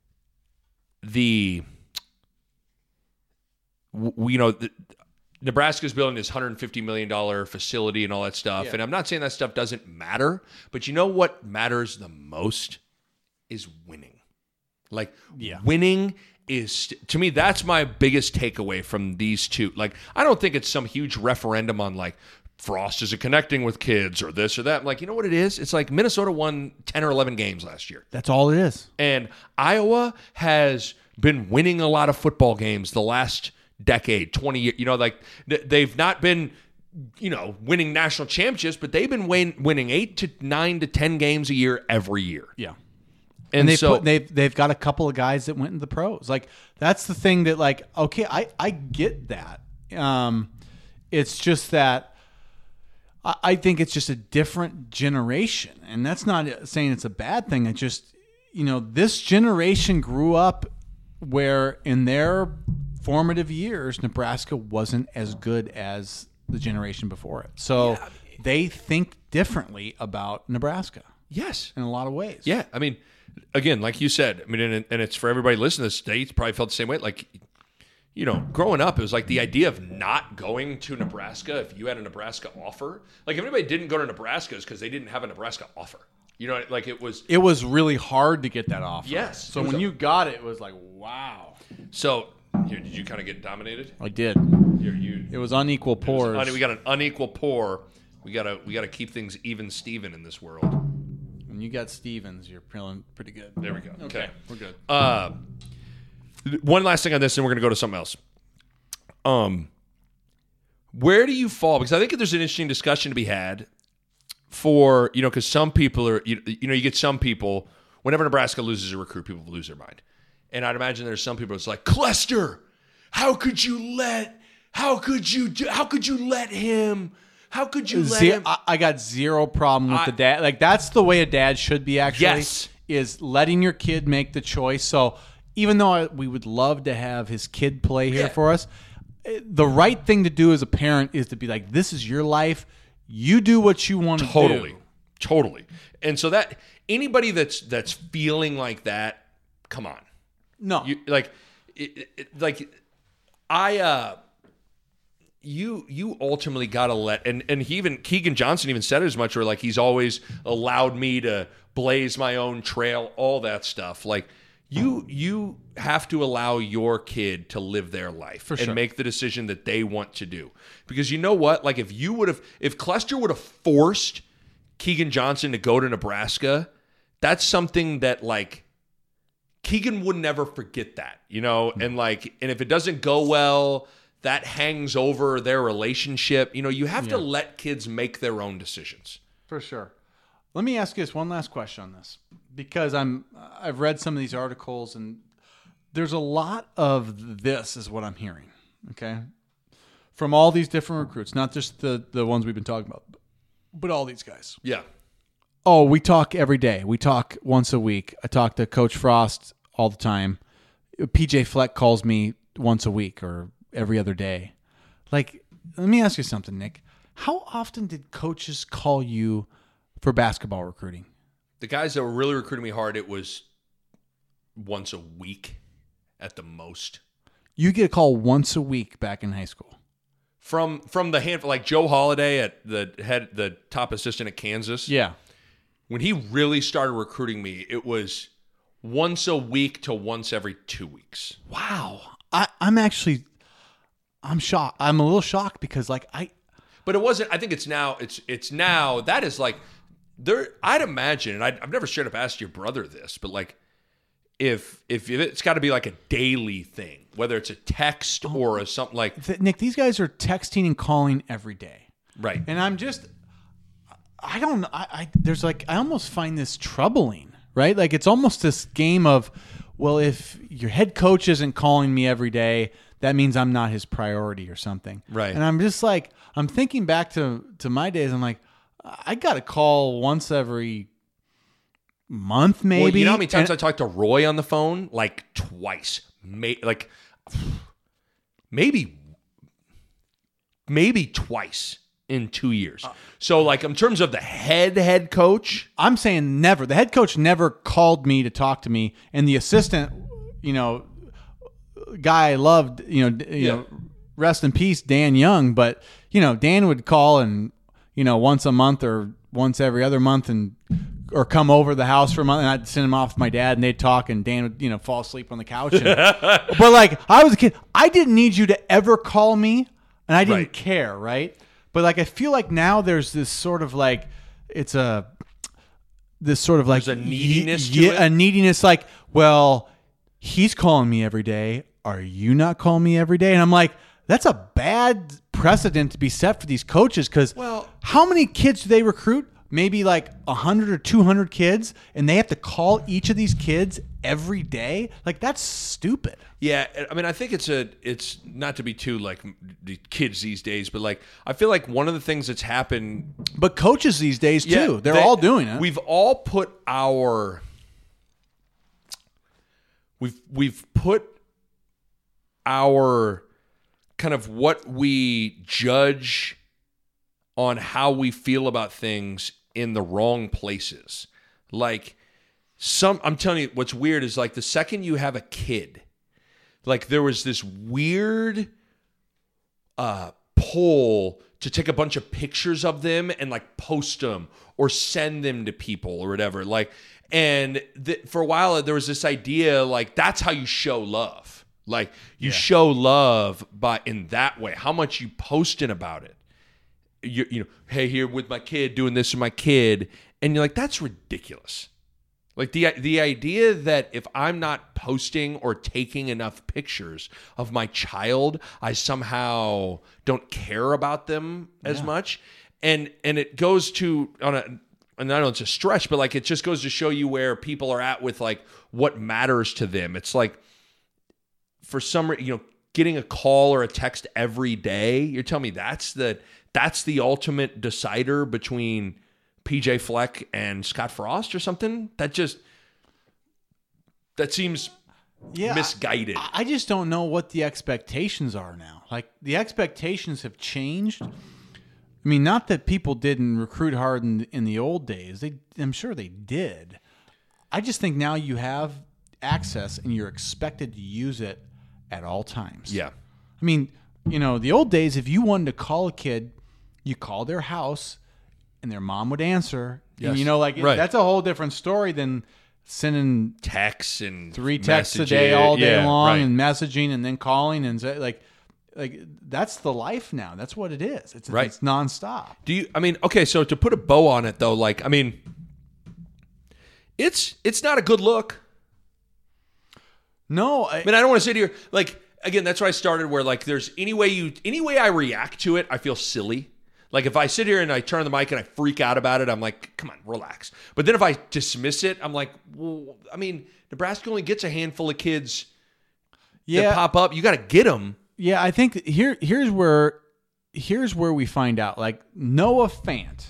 the you know the, Nebraska's building this one hundred fifty million dollars facility and all that stuff. Yeah. And I'm not saying that stuff doesn't matter, but you know what matters the most is winning. Like Yeah. winning is, to me, that's my biggest takeaway from these two. Like, I don't think it's some huge referendum on like Frost isn't connecting with kids or this or that. I'm like, you know what it is? It's like Minnesota won ten or eleven games last year. That's all it is. And Iowa has been winning a lot of football games the last decade, twenty years. You know, like they've not been, you know, winning national championships, but they've been win- winning eight to nine to ten games a year every year. Yeah. And, And they've so put, they've they've got a couple of guys that went in the pros. Like that's the thing that like okay, I I get that. Um, it's just that I, I think it's just a different generation, and that's not saying it's a bad thing. It just you know this generation grew up where in their formative years Nebraska wasn't as good as the generation before it, so Yeah. they think differently about Nebraska yes. in a lot of ways. Yeah, I mean, again, like you said, I mean, and, and it's for everybody listening to this, they probably felt the same way. Like, you know, growing up, it was like the idea of not going to Nebraska if you had a Nebraska offer. Like, if anybody didn't go to Nebraska, it's because they didn't have a Nebraska offer. You know, like it was. It was really hard to get that offer. Yes. So It was when a- you got it, it was like, wow. So, here, did you kind of get dominated? I did. Here, you. It was unequal it was pours. un- we got an unequal pour. We gotta we gotta keep things even, Steven, in this world. When you got Stevens, you're feeling pretty good. There we go. Okay. We're good. Uh, one last thing on this, and we're going to go to something else. Um, where do you fall? Because I think there's an interesting discussion to be had for, you know, because some people are, you, you know, you get some people, whenever Nebraska loses a recruit, people lose their mind. And I'd imagine there's some people that's like, Clester, how could you let, how could you do, how could you let him, how could you let Ze- him? I, I got zero problem with I- the dad. Like that's the way a dad should be. Actually, Yes. is letting your kid make the choice. So even though I, we would love to have his kid play here Yeah. for us, eh, the right thing to do as a parent is to be like, "This is your life. You do what you want to do." Totally, totally. And so that anybody that's that's feeling like that, come on. No, You like, it, it, like, I, uh, you, you ultimately got to let, and and he even Keegan Johnson even said it as much, where like he's always allowed me to blaze my own trail, all that stuff. Like, you, you have to allow your kid to live their life For and sure. make the decision that they want to do. Because you know what? Like, if you would have, if Clester would have forced Keegan Johnson to go to Nebraska, that's something that like. Keegan would never forget that, you know, and like, and if it doesn't go well, that hangs over their relationship. You know, you have to let kids make their own decisions. For sure. Let me ask you this one last question on this, because I'm I've read some of these articles and there's a lot of this is what I'm hearing. Okay, from all these different recruits, not just the the ones we've been talking about, but all these guys. Yeah. Oh, we talk every day. We talk once a week. I talk to Coach Frost all the time. P J Fleck calls me once a week or every other day. Like, let me ask you something, Nick. How often did coaches call you for basketball recruiting? The guys that were really recruiting me hard, it was once a week at the most. You get a call once a week back in high school. From from the handful, like Joe Holiday at the head, the top assistant at Kansas. Yeah. When he really started recruiting me, it was once a week to once every two weeks. Wow. I, I'm actually, I'm shocked. I'm a little shocked because, like, I, But it wasn't. I think it's now. It's it's now. That is like there. I'd imagine, and I'd, I've never straight up asked your brother this, but like, if if, if it's got to be like a daily thing, whether it's a text or a something like th- Nick, these guys are texting and calling every day. right. And I'm just, I don't, I, I, there's like, I almost find this troubling, right? Like, it's almost this game of, well, if your head coach isn't calling me every day, that means I'm not his priority or something. Right. And I'm just like, I'm thinking back to, to my days. I'm like, I got a call once every month, maybe. Well, you know how many times And- I talked to Roy on the phone? Like twice. May, like maybe maybe twice in two years. So, like, in terms of the head head coach, I'm saying never. The head coach never called me to talk to me, and the assistant, you know, guy I loved, you know, you Yeah. know, rest in peace, Dan Young. But you know, Dan would call and you know once a month or once every other month, and or come over to the house for a month, and I'd send him off with my dad, and they'd talk, and Dan would you know fall asleep on the couch. And, but like, I was a kid, I didn't need you to ever call me, and I didn't Right. care, right? But like, I feel like now there's this sort of like, it's a, this sort of like There's a neediness y- to yeah, it? a neediness. Like, well, he's calling me every day. Are you not calling me every day? And I'm like, that's a bad precedent to be set for these coaches. Because Well- how many kids do they recruit? Maybe like a hundred or two hundred kids, and they have to call each of these kids every day. Like, that's stupid. yeah, I mean, I think it's a, it's not to be too like the kids these days, but like, I feel like one of the things that's happened, But coaches these days too, Yeah, they're they- all doing it. We've all put our, we've we've put our kind of what we judge on how we feel about things in the wrong places. Like some, I'm telling you, what's weird is like the second you have a kid, like there was this weird uh, pull to take a bunch of pictures of them and like post them or send them to people or whatever. Like, and th- for a while there was this idea like that's how you show love. Like you show love by in that way. How much you posting about it. You, you know, hey, here with my kid, doing this with my kid, and you're like, that's ridiculous. Like the the idea that if I'm not posting or taking enough pictures of my child, I somehow don't care about them as much, and and it goes to on a. And I know it's a stretch, but like it just goes to show you where people are at with like what matters to them. It's like for some reason, you know, getting a call or a text every day. You're telling me that's the that's the ultimate decider between P J Fleck and Scott Frost or something? That just that seems yeah, misguided. I, I just don't know what the expectations are now. Like, the expectations have changed. I mean, not that people didn't recruit hard in, in the old days. They, I'm sure they did. I just think now you have access and you're expected to use it at all times. Yeah. I mean, you know, the old days, if you wanted to call a kid, you call their house and their mom would answer. Yes. And, you know, like Right. that's a whole different story than sending Texts and three texts a messages. day all day Yeah, long right. and messaging and then calling and say, like, like that's the life now. That's what it is. It's, Right. it's nonstop. Do you I mean, okay, so to put a bow on it though, like I mean it's it's not a good look. No, I, I mean, I don't want to sit here like again. That's where I started. Where like, there's any way you, any way I react to it, I feel silly. Like if I sit here and I turn the mic and I freak out about it, I'm like, come on, relax. But then if I dismiss it, I'm like, well, I mean, Nebraska only gets a handful of kids yeah, that pop up. You got to get them. yeah. I think here, here's where, here's where we find out. Like Noah Fant,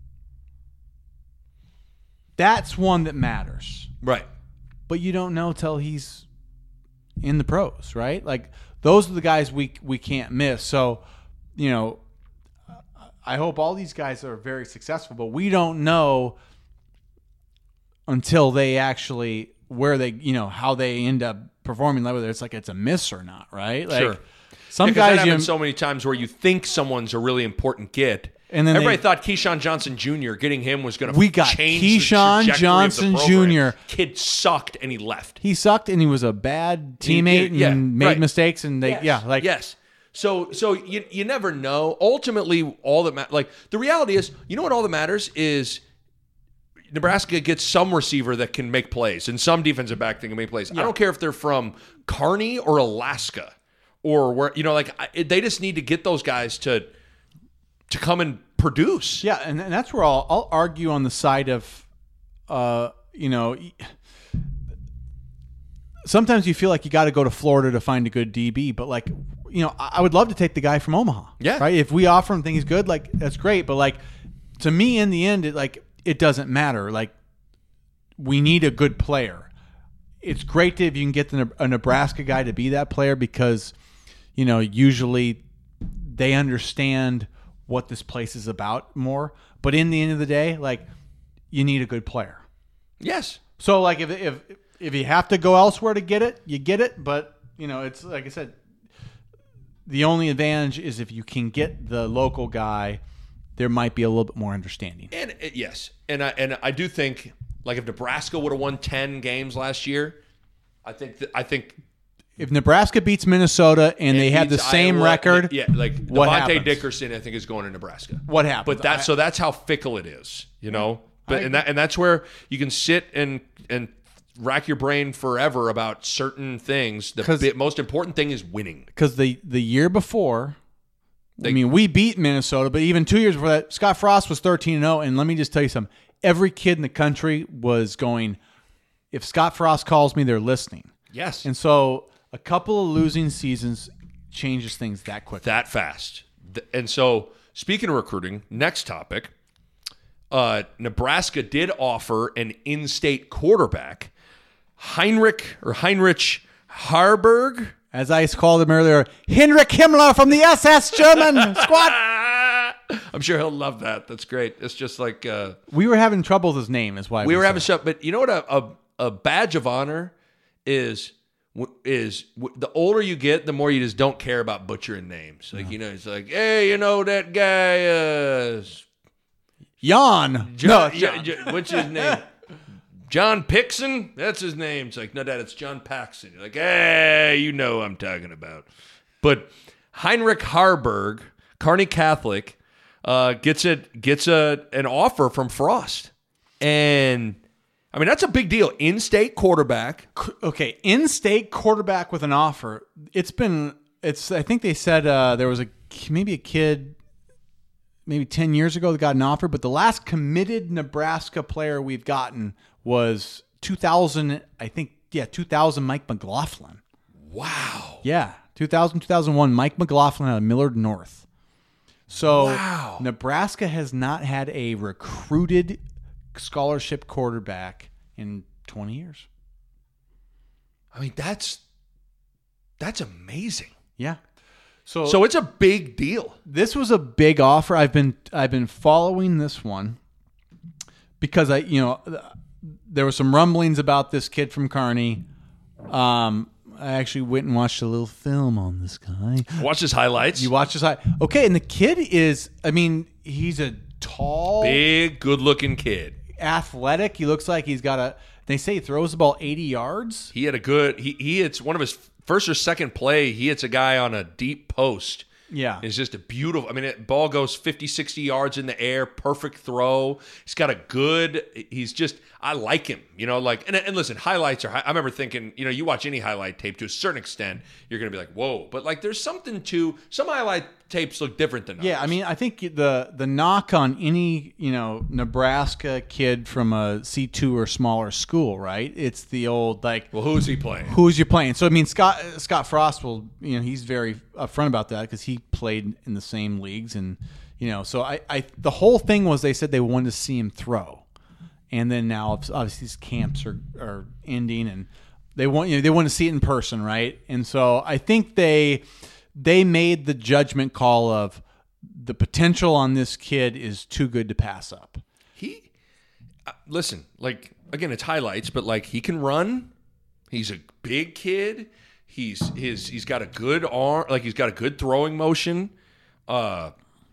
that's one that matters. Right. But you don't know till he's in the pros, right? Like those are the guys we we can't miss. So, you know, I hope all these guys are very successful, but we don't know until they actually where they, you know, how they end up performing, whether it's like it's a miss or not, right? Like Sure. some Because that guys, you happens so many times where you think someone's a really important get. And then everybody they- thought Keyshawn Johnson Junior getting him was going to We got change Keyshawn the trajectory Johnson of the program. Junior Kid sucked and he left. he sucked and he was a bad teammate yeah, and made right. mistakes and they, Yes. yeah, like yes. So so you you never know. Ultimately, all that ma- like the reality is, you know what all that matters is Nebraska gets some receiver that can make plays and some defensive back that can make plays. I don't care if they're from Kearney or Alaska or where, you know, like I, they just need to get those guys to to come and produce. Yeah, and, and that's where I'll, I'll argue on the side of, uh, you know, sometimes you feel like you got to go to Florida to find a good D B, but like, you know, I, I would love to take the guy from Omaha. Yeah. Right. If we offer him, think he's good, like that's great. But like, to me, in the end, it like it doesn't matter. Like, we need a good player. It's great if you can get the, a Nebraska guy to be that player because, you know, usually they understand what this place is about more. But in the end of the day, like, you need a good player. Yes. So, like, if if if you have to go elsewhere to get it, you get it. But, you know, it's like I said, the only advantage is if you can get the local guy, there might be a little bit more understanding. And uh, yes, and I and I do think, like, if Nebraska would have won ten games last year, I think that, I think if Nebraska beats Minnesota and, and they had the same Iowa, record, yeah, like what Devontae happens? Dickerson, I think, is going to Nebraska. What happens? But that's I, so that's how fickle it is, you know. But I, and that and that's where you can sit and and rack your brain forever about certain things. The bi- most important thing is winning. Because the the year before, they, I mean, we beat Minnesota, but even two years before that, Scott Frost was thirteen and oh. And let me just tell you something: every kid in the country was going, if Scott Frost calls me, they're listening. Yes. And so a couple of losing seasons changes things that quickly. That fast. And so, speaking of recruiting, next topic, uh, Nebraska did offer an in-state quarterback, Heinrich or Heinrich Harburg. As I called him earlier, Heinrich Himmler from the S S German squad. I'm sure he'll love that. That's great. It's just like... Uh, we were having trouble with his name is why we, we were said. having stuff. But you know what a, a, a badge of honor is... is the older you get, the more you just don't care about butchering names. Like, yeah. you know, it's like, hey, you know, that guy, uh, Jan. John, no, John. John, what's his name? John Pixon? That's his name. It's like, no, Dad, it's John Paxson. You're like, hey, you know who I'm talking about. But Heinrich Harburg, Kearney Catholic, uh, gets it gets a an offer from Frost. And I mean, that's a big deal. In-state quarterback. Okay, in-state quarterback with an offer. It's been, it's. I think they said uh, there was a maybe a kid maybe ten years ago that got an offer, but the last committed Nebraska player we've gotten was two thousand, I think, yeah, two thousand Mike McLaughlin. Wow. Yeah, two thousand, two thousand one Mike McLaughlin out of Millard North. So wow. Nebraska has not had a recruited scholarship quarterback in twenty years. I mean, that's that's amazing. Yeah. So So it's a big deal. This was a big offer. I've been I've been following this one because I, you know, there were some rumblings about this kid from Kearney. Um I actually went and watched a little film on this guy. Watch his highlights. You watch his high. Okay, and the kid is, I mean, he's a tall, big, good-looking kid. Athletic. He looks like he's got a. They say he throws the ball eighty yards. He had a good. He he hits one of his first or second play. He hits a guy on a deep post. Yeah, it's just a beautiful. I mean, it ball goes fifty, sixty yards in the air. Perfect throw. He's got a good. He's just. I like him. You know, like and and listen, highlights are. I remember thinking, you know, you watch any highlight tape to a certain extent, you're gonna be like, whoa. But like, there's something to some highlight tapes look different than others. Yeah, I mean, I think the the knock on any, you know, Nebraska kid from a C two or smaller school, right? It's the old like, well, who's he playing? Who's you playing? So I mean, Scott Scott Frost will, you know, he's very upfront about that because he played in the same leagues, and you know, so I, I the whole thing was they said they wanted to see him throw, and then now obviously these camps are are ending, and they want you know they want to see it in person, right? And so I think they. They made the judgment call of the potential on this kid is too good to pass up. He, uh, listen, like, again, it's highlights, but, like, he can run. He's a big kid. He's his. He's got a good arm. Like, he's got a good throwing motion. Uh,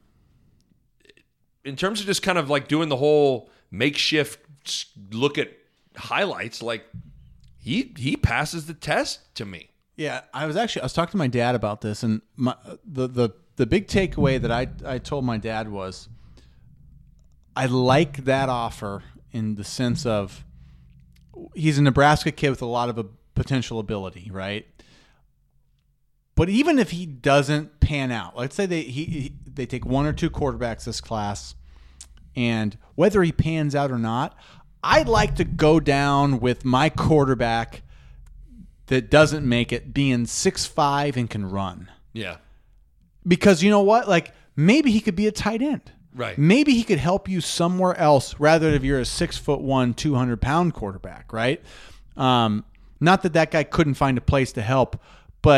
in terms of just kind of, like, doing the whole makeshift look at highlights, like, he he passes the test to me. Yeah, I was actually I was talking to my dad about this, and my, the the the big takeaway that I I told my dad was I like that offer in the sense of he's a Nebraska kid with a lot of a potential ability, right? But even if he doesn't pan out, let's say they he, he they take one or two quarterbacks this class, and whether he pans out or not, I'd like to go down with my quarterback that doesn't make it being six five and can run. Yeah. Because you know what? Like, maybe he could be a tight end. Right. Maybe he could help you somewhere else rather than if you're a six foot one, two hundred pound quarterback, right? Um, not that that guy couldn't find a place to help, but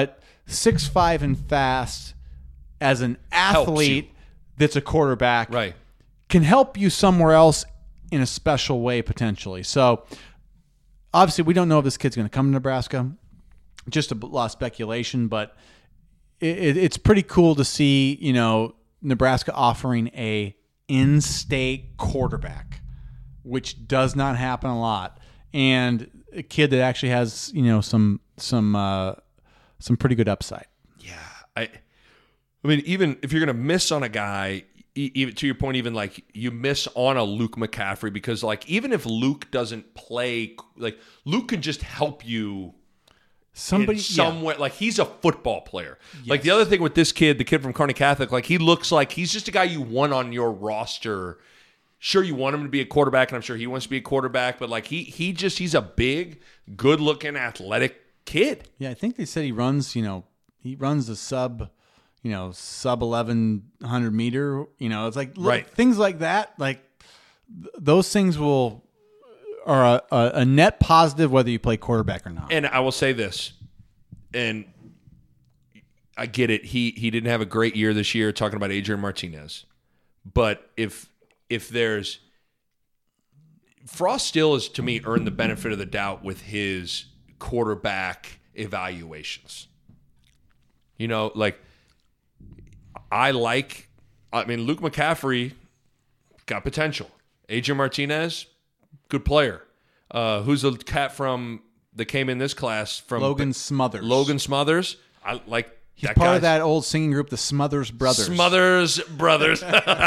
six five and fast as an athlete that's a quarterback Right. can help you somewhere else in a special way potentially. So obviously we don't know if this kid's going to come to Nebraska. Just a lot of speculation, but it, it, it's pretty cool to see, you know, Nebraska offering a in-state quarterback, which does not happen a lot, and a kid that actually has, you know, some some uh, some pretty good upside. Yeah, I, I mean, even if you're going to miss on a guy, e- even to your point, even like you miss on a Luke McCaffrey, because like even if Luke doesn't play, like Luke can just help you. Somebody in some yeah. way, like he's a football player. Yes. Like the other thing with this kid, the kid from Kearney Catholic, like he looks like he's just a guy you want on your roster. Sure, you want him to be a quarterback, and I'm sure he wants to be a quarterback, but like he he just he's a big, good looking, athletic kid. Yeah, I think they said he runs, you know, he runs the sub, you know, sub eleven hundred meter. You know, it's like look, Right. things like that. Like th- those things will are a, a, a net positive whether you play quarterback or not. And I will say this, and I get it. He he didn't have a great year this year. Talking about Adrian Martinez, but if if there's Frost still is to me earned the benefit of the doubt with his quarterback evaluations. You know, like I like. I mean, Luke McCaffrey got potential. Adrian Martinez, good player. Uh, who's the cat from that came in this class from Logan Smothers. Logan Smothers. I like. He's that part guy's- of that old singing group, the Smothers Brothers. Smothers Brothers.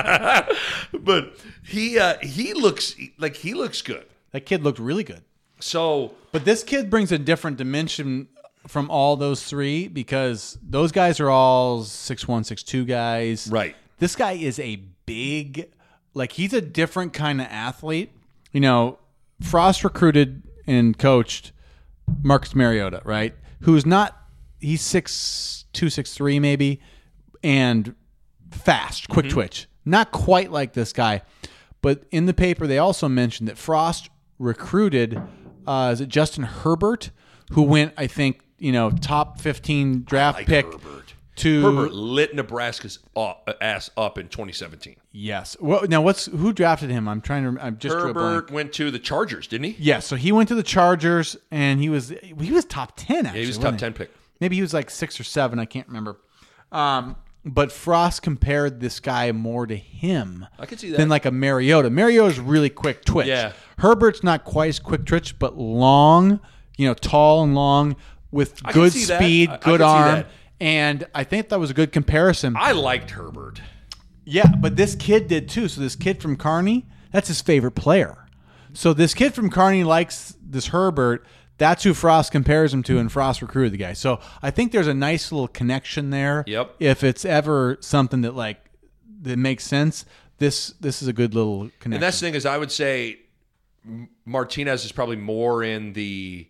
But he uh, he looks like he looks good. That kid looked really good. So But this kid brings a different dimension from all those three because those guys are all six one, six two guys. Right. This guy is a big, like he's a different kind of athlete. You know, Frost recruited and coached Marcus Mariota, right? Who's not, he's six two, six three maybe, and fast, quick Mm-hmm. twitch. Not quite like this guy. But in the paper, they also mentioned that Frost recruited, uh, is it Justin Herbert, who went, I think, you know, top fifteen draft like pick Herbert. to Herbert lit Nebraska's up, ass up in twenty seventeen. Yes. Well, now what's who drafted him? I'm trying to. I'm just drew a Herbert blank. went to the Chargers, didn't he? Yeah. So he went to the Chargers, and he was he was top ten. Actually, Yeah, he was wasn't top ten pick. Maybe he was like six or seven. I can't remember. Um, but Frost compared this guy more to him. I could see that. Than like a Mariota. Mariota's really quick twitch. Yeah. Herbert's not quite as quick twitch, but long. You know, tall and long with I can good see that. speed, I- I good can see arm. that. And I think that was a good comparison. I liked Herbert. Yeah, but this kid did too. So this kid from Kearney, that's his favorite player. So this kid from Kearney likes this Herbert. That's who Frost compares him to, and Frost recruited the guy. So I think there's a nice little connection there. Yep. If it's ever something that like that makes sense, this this is a good little connection. And that's the thing is, I would say M- Martinez is probably more in the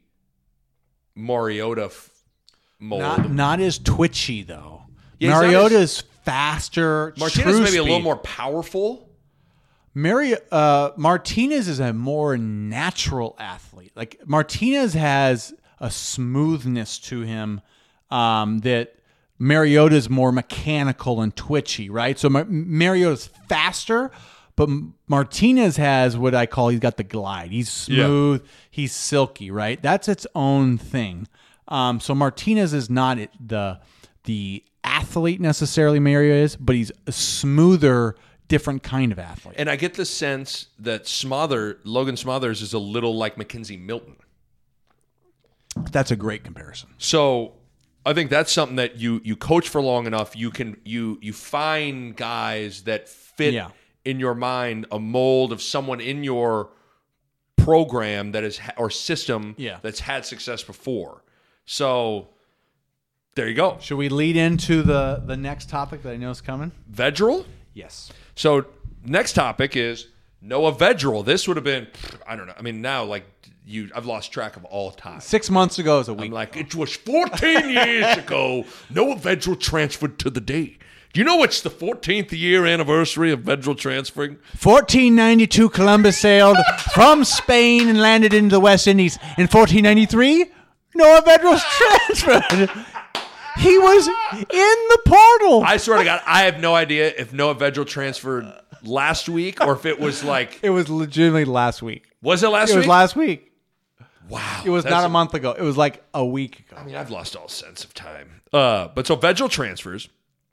Mariota f- mold. not not as twitchy though. Yeah, he's not Mariota's faster. Martinez true maybe a little speed. more powerful. Mari- uh, Martinez is a more natural athlete. Like Martinez has a smoothness to him um, that Mariota is more mechanical and twitchy, right? So Mar- Mariota's faster, but M- Martinez has what I call he's got the glide. He's smooth. He's silky, right? That's its own thing. Um, so Martinez is not it, the the athlete necessarily Mariota is, but he's a smoother, different kind of athlete. And I get the sense that Smother, Logan Smothers is a little like Mackenzie Milton. That's a great comparison. So I think that's something that you you coach for long enough, you can you you find guys that fit Yeah. in your mind a mold of someone in your program that is or system Yeah. that's had success before. So there you go. Should we lead into the, the next topic that I know is coming? Vedral? Yes. So next topic is Noah Vedral. This would have been, I don't know. I mean, now like you, I've lost track of all time. Six months ago is a week. I'm like, it was fourteen years ago. Noah Vedral transferred to the day. Do you know it's the fourteenth year anniversary of Vedral transferring? fourteen ninety-two, Columbus sailed from Spain and landed into the West Indies. In fourteen ninety-three, Noah Vedral's transferred. He was in the portal. I swear to God, I have no idea if Noah Vedral transferred last week or if it was like. It was legitimately last week. Was it last It week? was last week. Wow. It was That's not a month ago. It was like a week ago. I mean, I've lost all sense of time. Uh, but so Vedral transfers.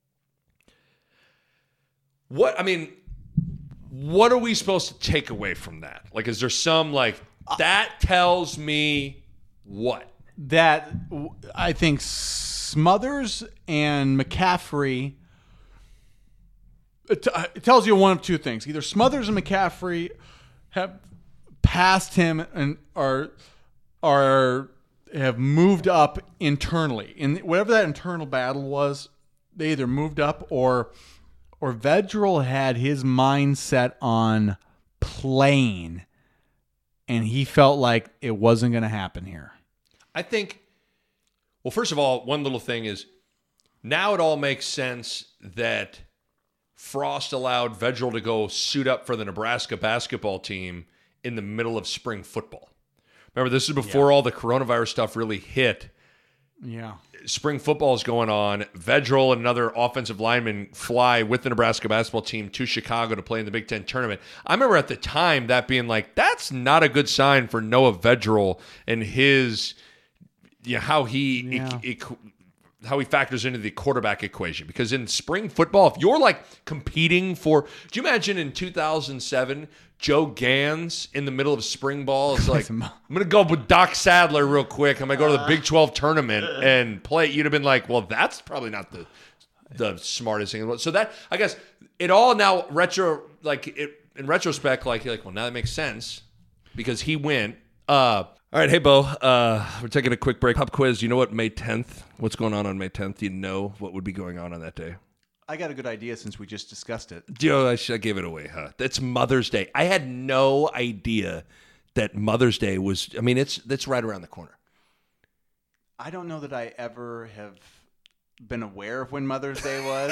What, I mean, what are we supposed to take away from that? Like, is there some, like, that tells me what? That I think Smothers and McCaffrey, it, it tells you one of two things. Either Smothers and McCaffrey have passed him and are are have moved up internally. In whatever that internal battle was, they either moved up or or Vedral had his mindset on playing, and he felt like it wasn't going to happen here. I think, well, first of all, one little thing is now it all makes sense that Frost allowed Vedral to go suit up for the Nebraska basketball team in the middle of spring football. Remember, this is before yeah. all the coronavirus stuff really hit. Yeah. Spring football is going on. Vedral and another offensive lineman fly with the Nebraska basketball team to Chicago to play in the Big Ten tournament. I remember at the time that being like, that's not a good sign for Noah Vedral and his, you know, how he yeah. e- e- how he factors into the quarterback equation. Because in spring football, if you're like competing for, do you imagine in two thousand seven, Joe Gans in the middle of spring ball is like, I'm going to go with Doc Sadler real quick. I'm going to go to the Big twelve tournament and play. You'd have been like, well, that's probably not the the smartest thing. So that, I guess, it all now retro, like it, in retrospect, like, you're like, well, now that makes sense because he went. Uh, all right, hey, Bo, uh, we're taking a quick break. Pop quiz. You know what May tenth? What's going on on May tenth? Do you know what would be going on on that day? I got a good idea since we just discussed it. You know, I, should, I gave it away, huh? That's Mother's Day. I had no idea that Mother's Day was, I mean, it's that's right around the corner. I don't know that I ever have been aware of when Mother's Day was.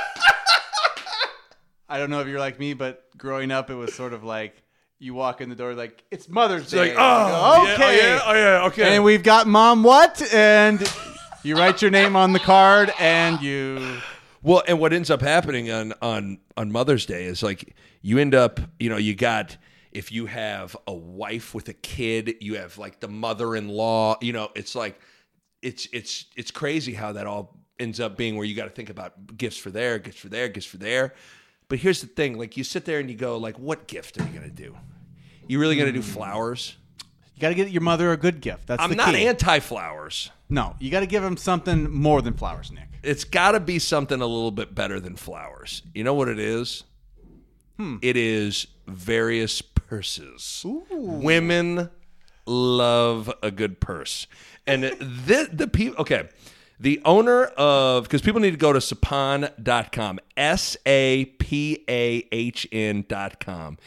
I don't know if you're like me, but growing up, it was sort of like, you walk in the door like, it's Mother's It's Day. like, oh, go, okay. Yeah, oh, yeah, oh, yeah, okay. And we've got Mom what? And you write your name on the card and you... Well, and what ends up happening on, on, on Mother's Day is like you end up, you know, you got, if you have a wife with a kid, you have like the mother-in-law, you know, it's like, it's it's it's crazy how that all ends up being where you got to think about gifts for there, gifts for there, gifts for there. But here's the thing, like you sit there and you go like, what gift are you going to do? You really going to do flowers? You got to get your mother a good gift. That's I'm the not key. anti-flowers. No, you got to give them something more than flowers, Nick. It's got to be something a little bit better than flowers. You know what it is? Hmm. It is various purses. Ooh. Women love a good purse. And the, the people, okay, the owner of, because people need to go to sapahn dot com, S A P A H N dot com.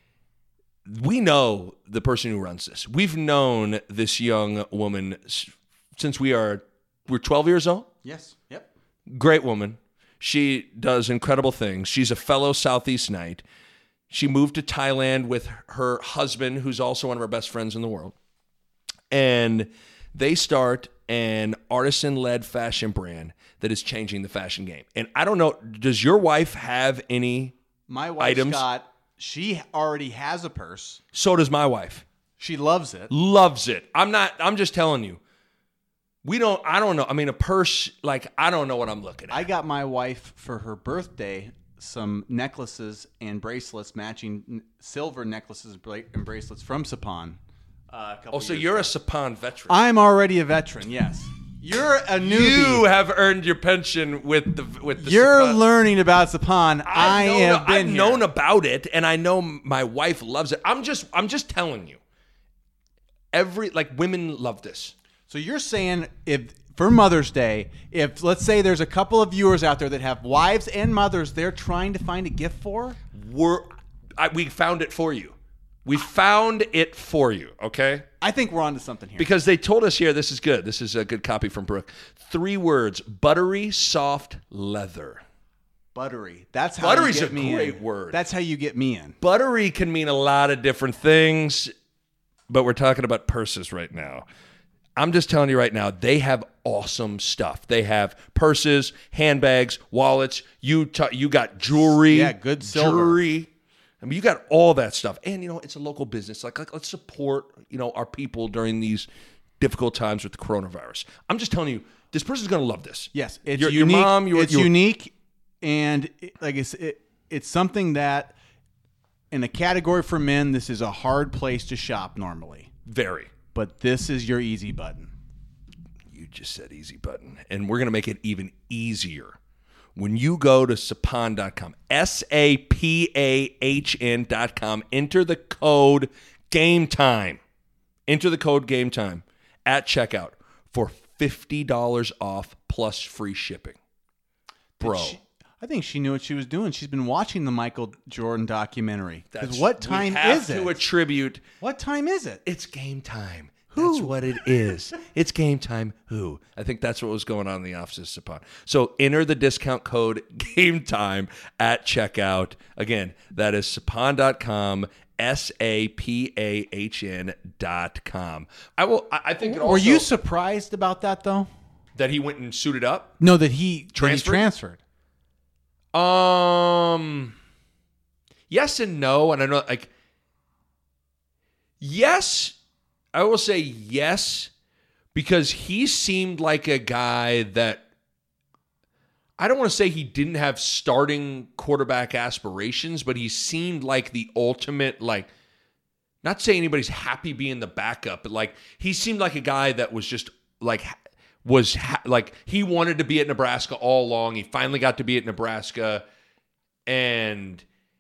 We know the person who runs this. We've known this young woman since we are, we're twelve years old. Yes. Yep. Great woman. She does incredible things. She's a fellow Southeast Knight. She moved to Thailand with her husband, who's also one of our best friends in the world. And they start an artisan-led fashion brand that is changing the fashion game. And I don't know, does your wife have any My wife's items? got, she already has a purse. So does my wife. She loves it. Loves it. I'm not, I'm just telling you. We don't, I don't know. I mean, a purse, like, I don't know what I'm looking at. I got my wife for her birthday some necklaces and bracelets, matching n- silver necklaces and bra- and bracelets from Sapahn. Uh, a couple oh, so years you're ago. a Sapahn veteran. I'm already a veteran, yes. You're a newbie. You have earned your pension with the with the You're Sapahn. learning about Sapahn. I I've known, have been I've here. known about it, and I know my wife loves it. I'm just, I'm just telling you. Every, like, women love this. So you're saying if for Mother's Day, if let's say there's a couple of viewers out there that have wives and mothers they're trying to find a gift for? We're, I, we found it for you. We found it for you, okay? I think we're onto something here. Because they told us here, this is good. This is a good copy from Brooke. Three words, buttery, soft leather. Buttery. That's how Buttery's you get a me great in. word. That's how you get me in. Buttery can mean a lot of different things, but we're talking about purses right now. I'm just telling you right now, they have awesome stuff. They have purses, handbags, wallets. You t- you got jewelry. Yeah, good silver. Jewelry. I mean, you got all that stuff. And, you know, it's a local business. Like, like let's support, you know, our people during these difficult times with the coronavirus. I'm just telling you, this person's going to love this. Yes, it's your, unique. Your mom, your, it's your, unique, and it, like it's it, it's something that in a category for men, this is a hard place to shop normally. Very. But this is your easy button. You just said easy button, and we're going to make it even easier. When you go to sapahn dot com, S A P A H N dot com, enter the code game time. Enter the code game time at checkout for fifty dollars off plus free shipping. Bro. She, I think she knew what she was doing. She's been watching the Michael Jordan documentary. That's what time we have is to it? attribute. What time is it? It's game time. Who? That's what it is. It's game time. Who? I think that's what was going on in the office of Sapahn. So enter the discount code game time at checkout. Again, that is sapahn dot com, S A P A H N dot com. I will. I I think it also. Were you surprised about that though? That he went and suited up? No, that he Transferred? That he transferred. Um. Yes and no, and I know like. Yes. I will say yes, because he seemed like a guy that, I don't want to say he didn't have starting quarterback aspirations, but he seemed like the ultimate, like, not saying anybody's happy being the backup, but like, he seemed like a guy that was just like, was ha- like, he wanted to be at Nebraska all along. He finally got to be at Nebraska. And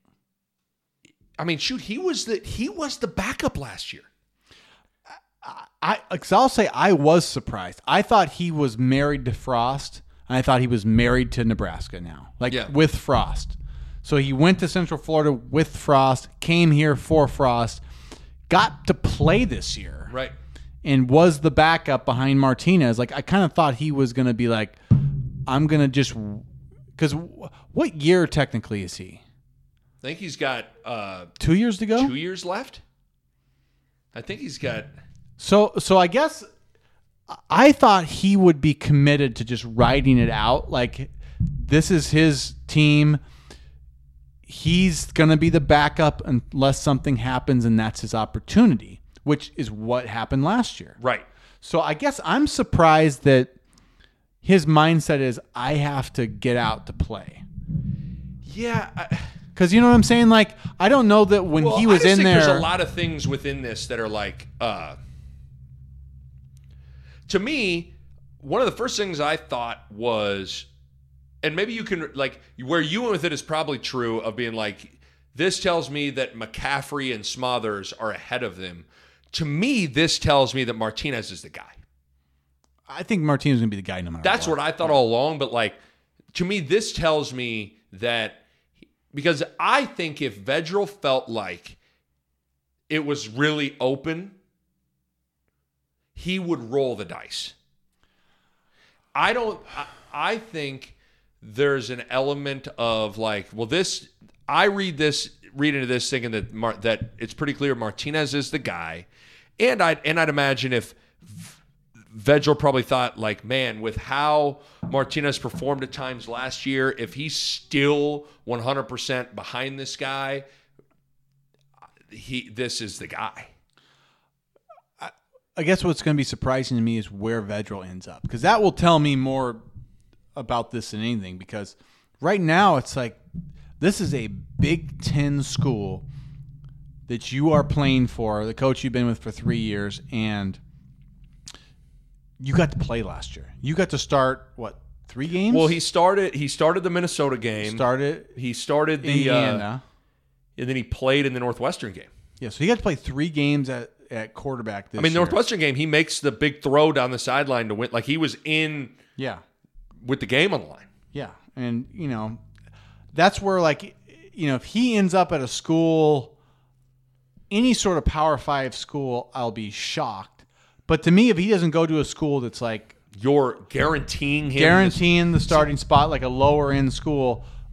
I mean, shoot, he was the, he was the backup last year. I, cause I'll say I was surprised. I thought he was married to Frost, and I thought he was married to Nebraska now, like Yeah. with Frost. So he went to Central Florida with Frost, came here for Frost, got to play this year, Right. and was the backup behind Martinez. Like I kind of thought he was going to be like, I'm going to just because what year technically is he? I think he's got uh, Two years to go. two years left. I think he's got. So, so I guess I thought he would be committed to just riding it out. Like this is his team. He's going to be the backup unless something happens, and that's his opportunity, which is what happened last year. Right. So I guess I'm surprised that his mindset is I have to get out to play. Yeah. I, Because you know what I'm saying? Like, I don't know that when well, he was I just in think there. There's a lot of things within this that are like, uh, to me, one of the first things I thought was, and maybe you can, like, where you went with it is probably true of being like, this tells me that McCaffrey and Smothers are ahead of them. To me, this tells me that Martinez is the guy. I think Martinez is going to be the guy no matter That's what. what I thought all along, but like, to me, this tells me that, because I think if Vedral felt like it was really open, he would roll the dice. I don't, I, I think there's an element of like, well, this, I read this, read into this thinking that Mar, that it's pretty clear Martinez is the guy. And I'd, and I'd imagine if Vedral probably thought like, man, with how Martinez performed at times last year, if he's still one hundred percent behind this guy, he this is the guy. I guess what's going to be surprising to me is where Vedral ends up, because that will tell me more about this than anything. Because right now it's like this is a Big Ten school that you are playing for, the coach you've been with for three years, and you got to play last year. You got to start what three games? Well, he started. He started the Minnesota game. started He started the, Indiana, uh, and then he played in the Northwestern game. yeah. So he got to play three games at, at quarterback this I mean, the year. Northwestern game, he makes the big throw down the sideline to win. Like he was in Yeah, with the game on the line. yeah, and you know, that's where like you know if he ends up at a school, any sort of Power Five school, I'll be shocked. But to me, if he doesn't go to a school that's like You're guaranteeing him. guaranteeing the starting spot, like a lower end school,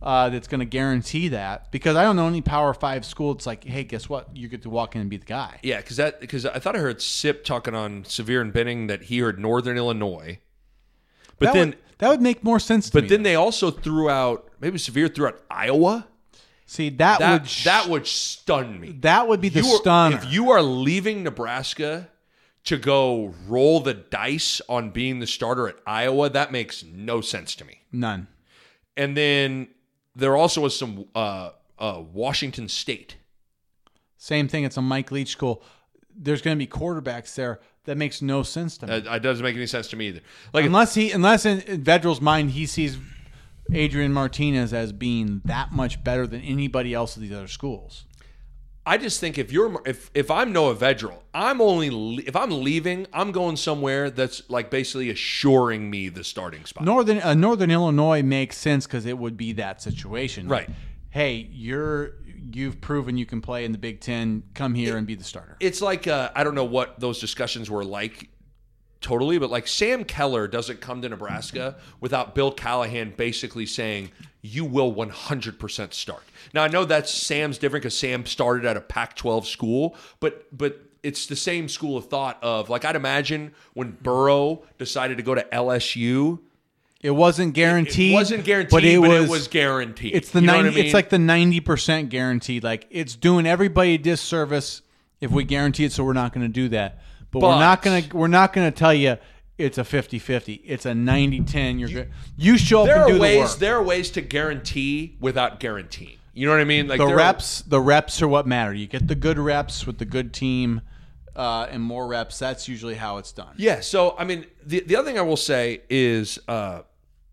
uh, that's going to guarantee that. Because I don't know any Power Five school that's like, hey, guess what? You get to walk in and be the guy. Yeah, because that because I thought I heard Sip talking on Severe and Benning that he heard Northern Illinois, but that then would, that would make more sense. to but me, then though. they also threw out maybe Severe threw out Iowa. See, that, That would sh- that would stun me. that would be the You are- stunner. If you are leaving Nebraska to go roll the dice on being the starter at Iowa, that makes no sense to me. None. And then there also was some uh, uh, Washington State. Same thing. It's a Mike Leach school. There's going to be quarterbacks there. That makes no sense to me. That, that doesn't make any sense to me either. Like unless he, unless in, in Vedral's mind he sees Adrian Martinez as being that much better than anybody else at these other schools. I just think if you're if if I'm Noah Vedral, I'm only le- if I'm leaving, I'm going somewhere that's like basically assuring me the starting spot. Northern uh, Northern Illinois makes sense because it would be that situation. Right. Hey, you're you've proven you can play in the Big Ten. Come here and be the starter. It's like uh, I don't know what those discussions were like totally, but like Sam Keller doesn't come to Nebraska without Bill Callahan basically saying you will one hundred percent start. Now I know that's Sam's different because Sam started at a Pac twelve school, but but it's the same school of thought of like I'd imagine when Burrow decided to go to L S U. It wasn't guaranteed. It wasn't guaranteed, but it, but was, it was guaranteed. It's the You know ninety. what I mean? It's like the ninety percent guaranteed. Like it's doing everybody a disservice if we guarantee it. So we're not going to do that. But, But- we're not going to. We're not going to tell you it's a fifty-fifty. It's a ninety ten. You're good. You show up there and do are the ways. work. There are ways to guarantee without guaranteeing. You know what I mean? Like the there are- reps. The reps are what matter. You get the good reps with the good team, uh, and more reps. That's usually how it's done. Yeah. So I mean, the the other thing I will say is uh,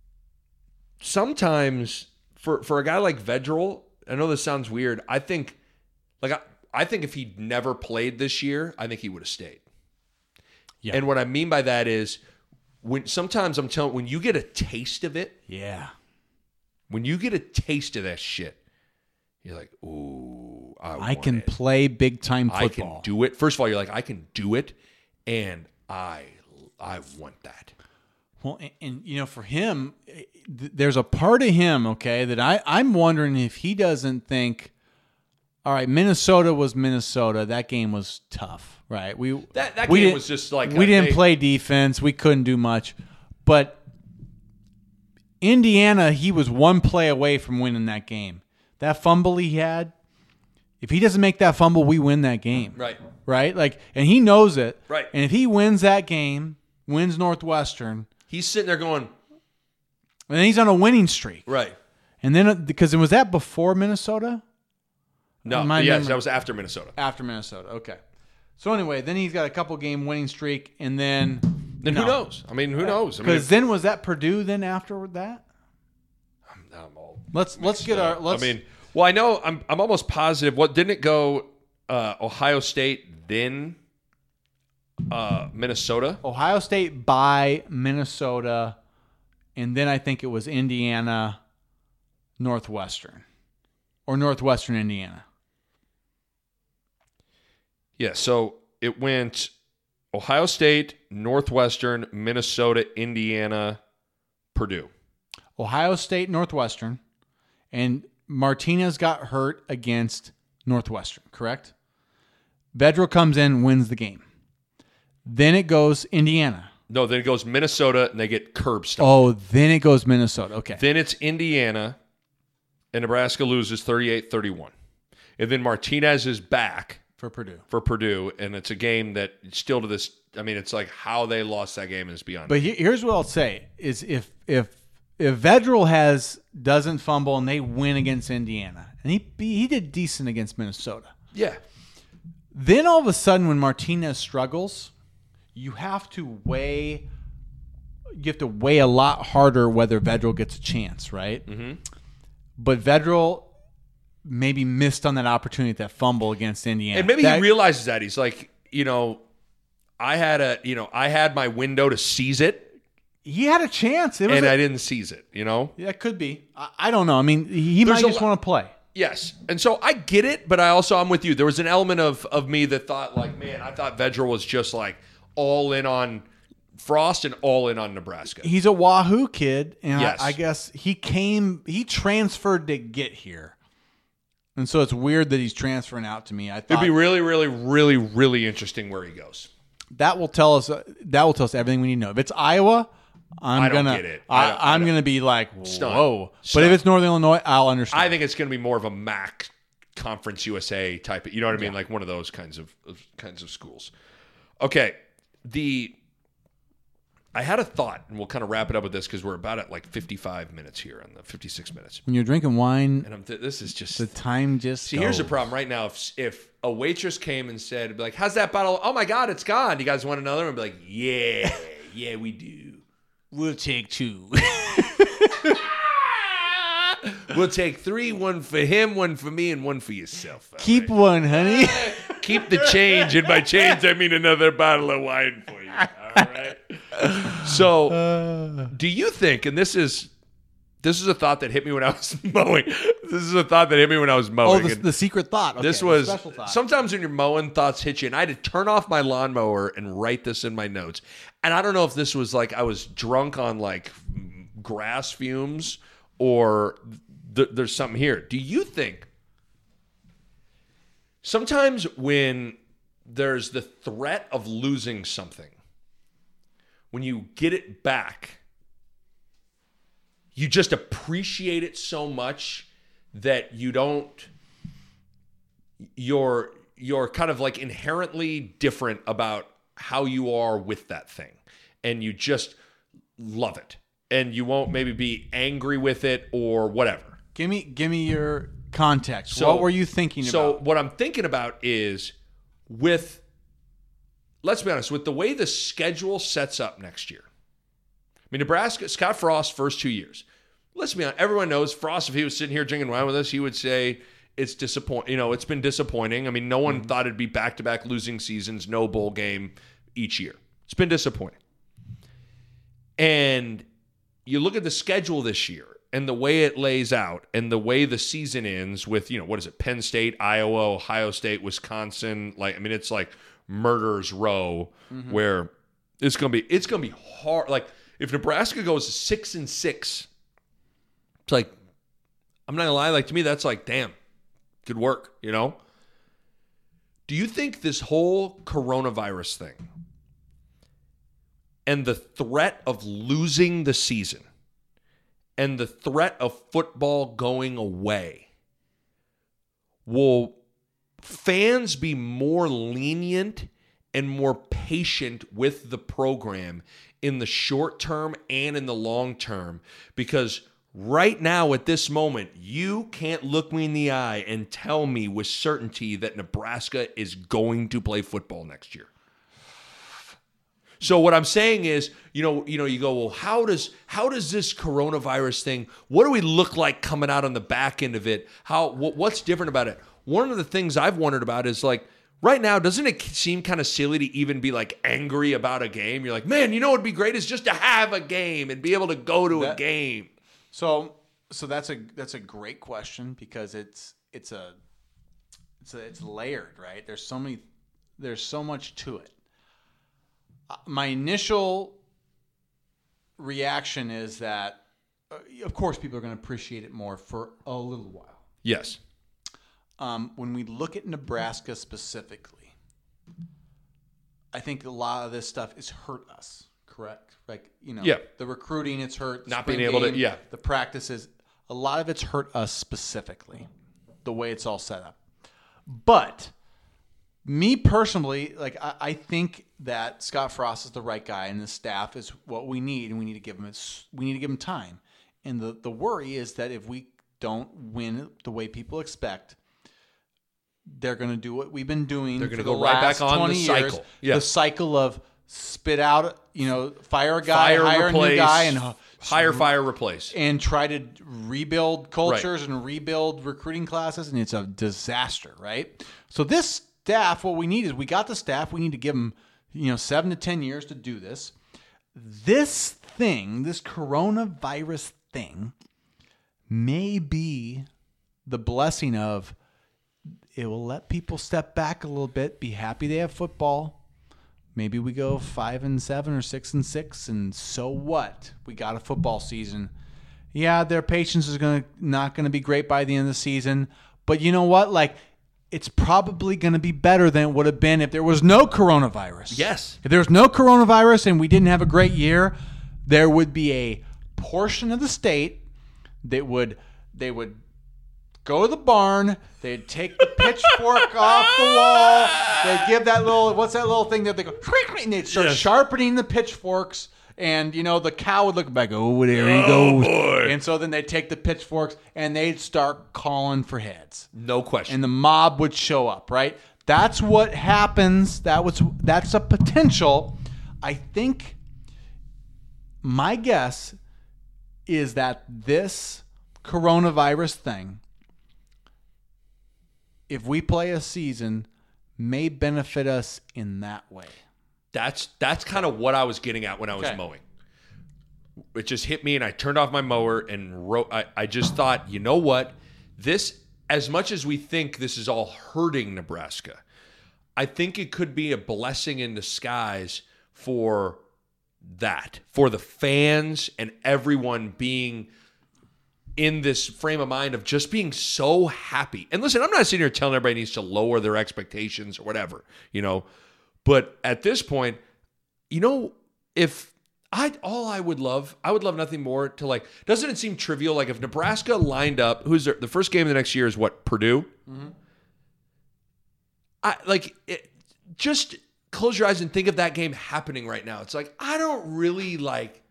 sometimes for for a guy like Vedral, I know this sounds weird. I think like I, I think if he'd never played this year, I think he would have stayed. Yeah. And what I mean by that is when sometimes I'm telling when you get a taste of it, Yeah. when you get a taste of that shit, you're like, ooh, I, I want can it. play big time I football. can do it. First of all, you're like, I can do it, and I I want that. Well, and, and you know, for him, eh, th- there's a part of him, okay, that I, I'm wondering if he doesn't think, all right, Minnesota was Minnesota. That game was tough, right? We That that we game didn't- was just like we a- didn't they- play defense. We couldn't do much, but Indiana, he was one play away from winning that game. That fumble he had, if he doesn't make that fumble, we win that game. Right. Right? Like, and he knows it. Right. And if he wins that game, wins Northwestern, He's sitting there going, and then he's on a winning streak. right. And then, because was that before Minnesota? No, My yes, memory- that was after Minnesota. After Minnesota. Okay. So anyway, then he's got a couple game winning streak, and then Then who knows? I mean, who knows? I mean, Because if- then was that Purdue? Then after that, I'm all let's let's get our. Let's, I mean, well, I know I'm I'm almost positive. What didn't it go? Uh, Ohio State, then uh, Minnesota. Ohio State by Minnesota, and then I think it was Indiana, Northwestern, or Northwestern Indiana. Yeah, so it went Ohio State, Northwestern, Minnesota, Indiana, Purdue. Ohio State, Northwestern, and Martinez got hurt against Northwestern, correct? Vedral comes in, wins the game. Then it goes Indiana. No, then it goes Minnesota, and they get curb stomped. Oh, then it goes Minnesota. Okay. Then it's Indiana, and Nebraska loses thirty-eight thirty-one. And then Martinez is back For Purdue. for Purdue, and it's a game that still to this, I mean, it's like how they lost that game is beyond. But he- here's what I'll say is if if if Vedral has doesn't fumble and they win against Indiana, and he he did decent against Minnesota. yeah. Then all of a sudden when Martinez struggles, you have to weigh you have to weigh a lot harder whether Vedral gets a chance, right? Mm-hmm. But Vedral maybe missed on that opportunity at that fumble against Indiana. And maybe That- he realizes that. He's like, you know, I had a, you know, I had my window to seize it, he had a chance. It was and a- I didn't seize it, you know? yeah, it could be. I, I don't know. I mean, he There's might a just lo- want to play. Yes. And so I get it, but I also, I'm with you. There was an element of, of me that thought, like, man, I thought Vedral was just like all in on Frost and all in on Nebraska. He's a Wahoo kid, and Yes. I, I guess he came, he transferred to get here. And so it's weird that he's transferring out to me. I thought It'd be really, really, really, really interesting where he goes. that will tell us that will tell us everything we need to know. If it's Iowa, I'm I don't gonna get it. I I don't- I I'm don't- gonna be like, Stunned. whoa. But Stunned. if it's Northern Illinois, I'll understand. I think it's going to be more of a M A C Conference U S A type of, you know what I mean? Like one of those kinds of, of kinds of schools. Okay. The, I had a thought, and we'll kind of wrap it up with this because we're about at like fifty-five minutes here on the fifty-six minutes. when you're drinking wine, And I'm th- this is just, the time just see, here's the goes. problem right now. If, if a waitress came and said, be like, how's that bottle? Oh my God, it's gone. Do you guys want another? And be like, yeah, yeah, we do. We'll take two. We'll take three, one for him, one for me, and one for yourself. All Keep right? one, honey. Keep the change. And by change, I mean another bottle of wine for you. All right. So, do you think, and this is this is a thought that hit me when I was mowing. This is a thought that hit me when I was Oh, mowing. the, and the secret thought. Okay, this the was special thought. sometimes when you're mowing, thoughts hit you, and I had to turn off my lawnmower and write this in my notes. And I don't know if this was like I was drunk on like grass fumes or th- there's something here. Do you think sometimes when there's the threat of losing something, when you get it back, you just appreciate it so much that you don't, you're, you're kind of like inherently different about how you are with that thing. And you just love it. And you won't maybe be angry with it or whatever. Give me, give me your context. So- what were you thinking So about? what I'm thinking about is with, let's be honest, with the way the schedule sets up next year. I mean, Nebraska, Scott Frost, first two years. Let's be honest, everyone knows Frost, if he was sitting here drinking wine with us, he would say it's disappointing. You know, it's been disappointing. I mean, no one thought it'd be back-to-back losing seasons, no bowl game each year. It's been disappointing. And you look at the schedule this year and the way it lays out and the way the season ends with, you know, what is it? Penn State, Iowa, Ohio State, Wisconsin. Like, I mean, it's like murderer's row mm-hmm. where it's going to be, it's going to be hard. Like if Nebraska goes six and six, it's like, I'm not gonna lie. Like to me, that's like, damn, good work. You know? Do you think this whole coronavirus thing and the threat of losing the season and the threat of football going away, will fans be more lenient and more patient with the program in the short term and in the long term? Because right now at this moment, you can't look me in the eye and tell me with certainty that Nebraska is going to play football next year. So what I'm saying is, you know, you know, you go, well, how does how does this coronavirus thing? What do we look like coming out on the back end of it? How what, what's different about it? One of the things I've wondered about is like right now, doesn't it seem kind of silly to even be like angry about a game? You're like, man, you know what'd be great is just to have a game and be able to go to That, a game. So, so that's a that's a great question because it's it's a it's a, it's layered, right? There's so many, there's so much to it. My initial reaction is that, uh, of course, people are going to appreciate it more for a little while. Yes. Um, when we look at Nebraska specifically, I think a lot of this stuff has hurt us, correct? Like, you know, Yeah. the recruiting, it's hurt. The Not spring being able to- game, yeah. The practices, a lot of it's hurt us specifically, the way it's all set up. But me personally, like I, I think that Scott Frost is the right guy, and the staff is what we need, and we need to give him we need to give him time. And the the worry is that if we don't win the way people expect, they're going to do what we've been doing. They're gonna for the go right last back on the twenty years, cycle. Yeah. The cycle of spit out, you know, fire a guy, Fire, hire replace, a new guy, and hire, fire, replace. and try to rebuild cultures right. and rebuild recruiting classes, and it's a disaster, right? So this staff, what we need is we got the staff. We need to give them, you know, seven to ten years to do this. This thing, this coronavirus thing, may be the blessing of it will let people step back a little bit, be happy they have football. maybe we go five and seven or six and six, and so what? We got a football season. Yeah, their patience is gonna not gonna be great by the end of the season, but you know what? Like, it's probably gonna be better than it would have been if there was no coronavirus. Yes. If there was no coronavirus and we didn't have a great year, there would be a portion of the state that would they would go to the barn, they'd take the pitchfork off the wall, they'd give that little, what's that little thing that they go, and they'd start Yes. sharpening the pitchforks, and, you know, the cow would look back, oh, there he goes. boy. And so then they'd take the pitchforks, and they'd start calling for heads. No question. And the mob would show up, right? That's what happens. That was That's a potential. I think my guess is that this coronavirus thing, if we play a season, may benefit us in that way. That's that's kind of what I was getting at when I was Okay. mowing. It just hit me, and I turned off my mower and wrote. I, I just thought, you know what? This, as much as we think this is all hurting Nebraska, I think it could be a blessing in disguise for that, for the fans and everyone being in this frame of mind of just being so happy. And listen, I'm not sitting here telling everybody needs to lower their expectations or whatever, you know. But at this point, you know, if I all I would love, I would love nothing more to, like, doesn't it seem trivial? Like, if Nebraska lined up, who's their, the first game of the next year is what, Purdue? Mm-hmm. I like it, just close your eyes and think of that game happening right now. It's like, I don't really like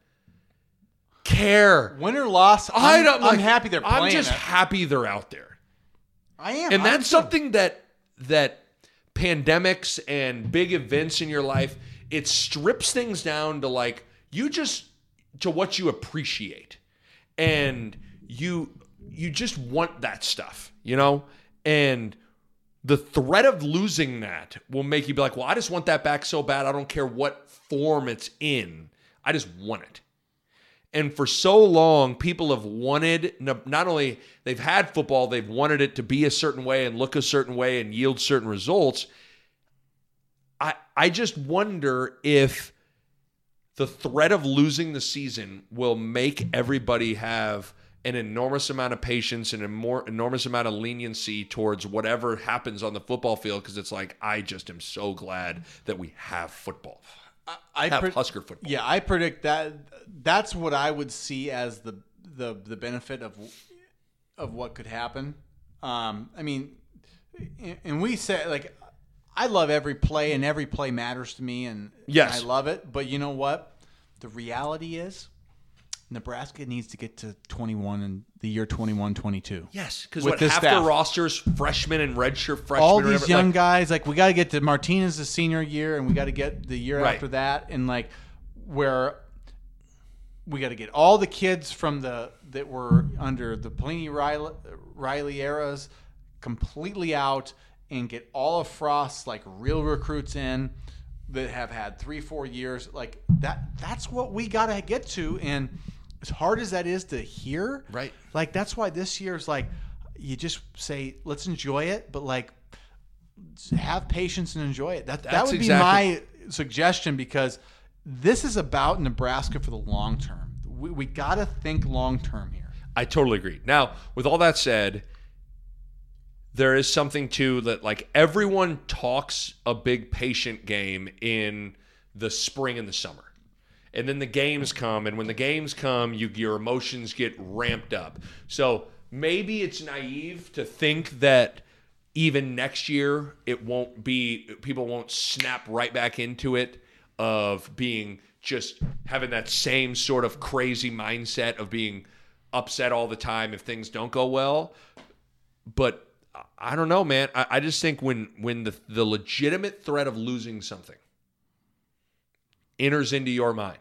care. Win or loss, I'm, I don't, I'm like, happy they're playing I'm just it. happy they're out there. I am. And I'm that's so- something that that pandemics and big events in your life, it strips things down to, like, you just to what you appreciate. And you you just want that stuff, you know? And the threat of losing that will make you be like, well, I just want that back so bad. I don't care what form it's in. I just want it. And for so long, people have wanted, not only they've had football, they've wanted it to be a certain way and look a certain way and yield certain results. I I just wonder if the threat of losing the season will make everybody have an enormous amount of patience and a more enormous amount of leniency towards whatever happens on the football field, because it's like, I just am so glad that we have football. I have pre- Husker football. Yeah, I predict that that's what I would see as the the the benefit of of what could happen. Um, I mean, and we say, like, I love every play, and every play matters to me, and Yes. I love it. But you know what? The reality is, Nebraska needs to get to twenty-one in the year twenty-one twenty-two. Yes, because With what this half staff. their rosters, freshmen and redshirt freshmen. All or these whatever, young like, guys, like, we got to get to Martinez's senior year, and we got to get the year Right. after that, and, like, where we got to get all the kids from the that were under the Pelini Riley, Riley eras completely out, and get all of Frost's, like, real recruits in that have had three, four years. Like, that. That's what we got to get to, and as hard as that is to hear, Right. like, that's why this year is like, you just say, let's enjoy it, but, like, have patience and enjoy it. That that That's would exactly- be my suggestion, because this is about Nebraska for the long term. We, we got to think long term here. I totally agree. Now, with all that said, there is something too that, like, everyone talks a big patient game in the spring and the summer. And then the games come, and when the games come, you, your emotions get ramped up. So maybe it's naive to think that even next year it won't be, people won't snap right back into it of being just having that same sort of crazy mindset of being upset all the time if things don't go well. But I don't know, man. I, I just think when when the, the legitimate threat of losing something enters into your mind,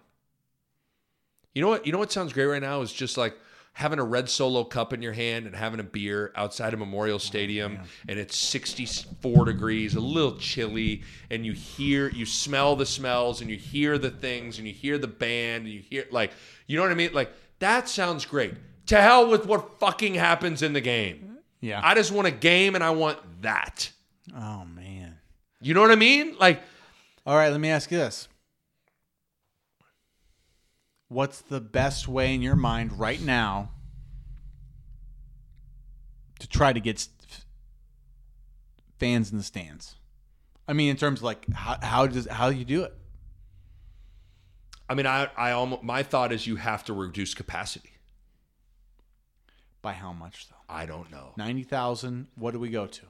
you know what? You know what sounds great right now is just like having a red Solo cup in your hand and having a beer outside of Memorial Stadium, oh, and it's sixty-four degrees, a little chilly, and you hear, you smell the smells, and you hear the things, and you hear the band, and you hear, like, you know what I mean? Like, that sounds great. To hell with what fucking happens in the game. Yeah. I just want a game, and I want that. Oh, man. You know what I mean? Like, All right, let me ask you this. What's the best way in your mind right now to try to get fans in the stands? I mean, in terms of like how, how does how do you do it? I mean, I I almost my thought is you have to reduce capacity. By how much though? I don't know. ninety thousand. What do we go to?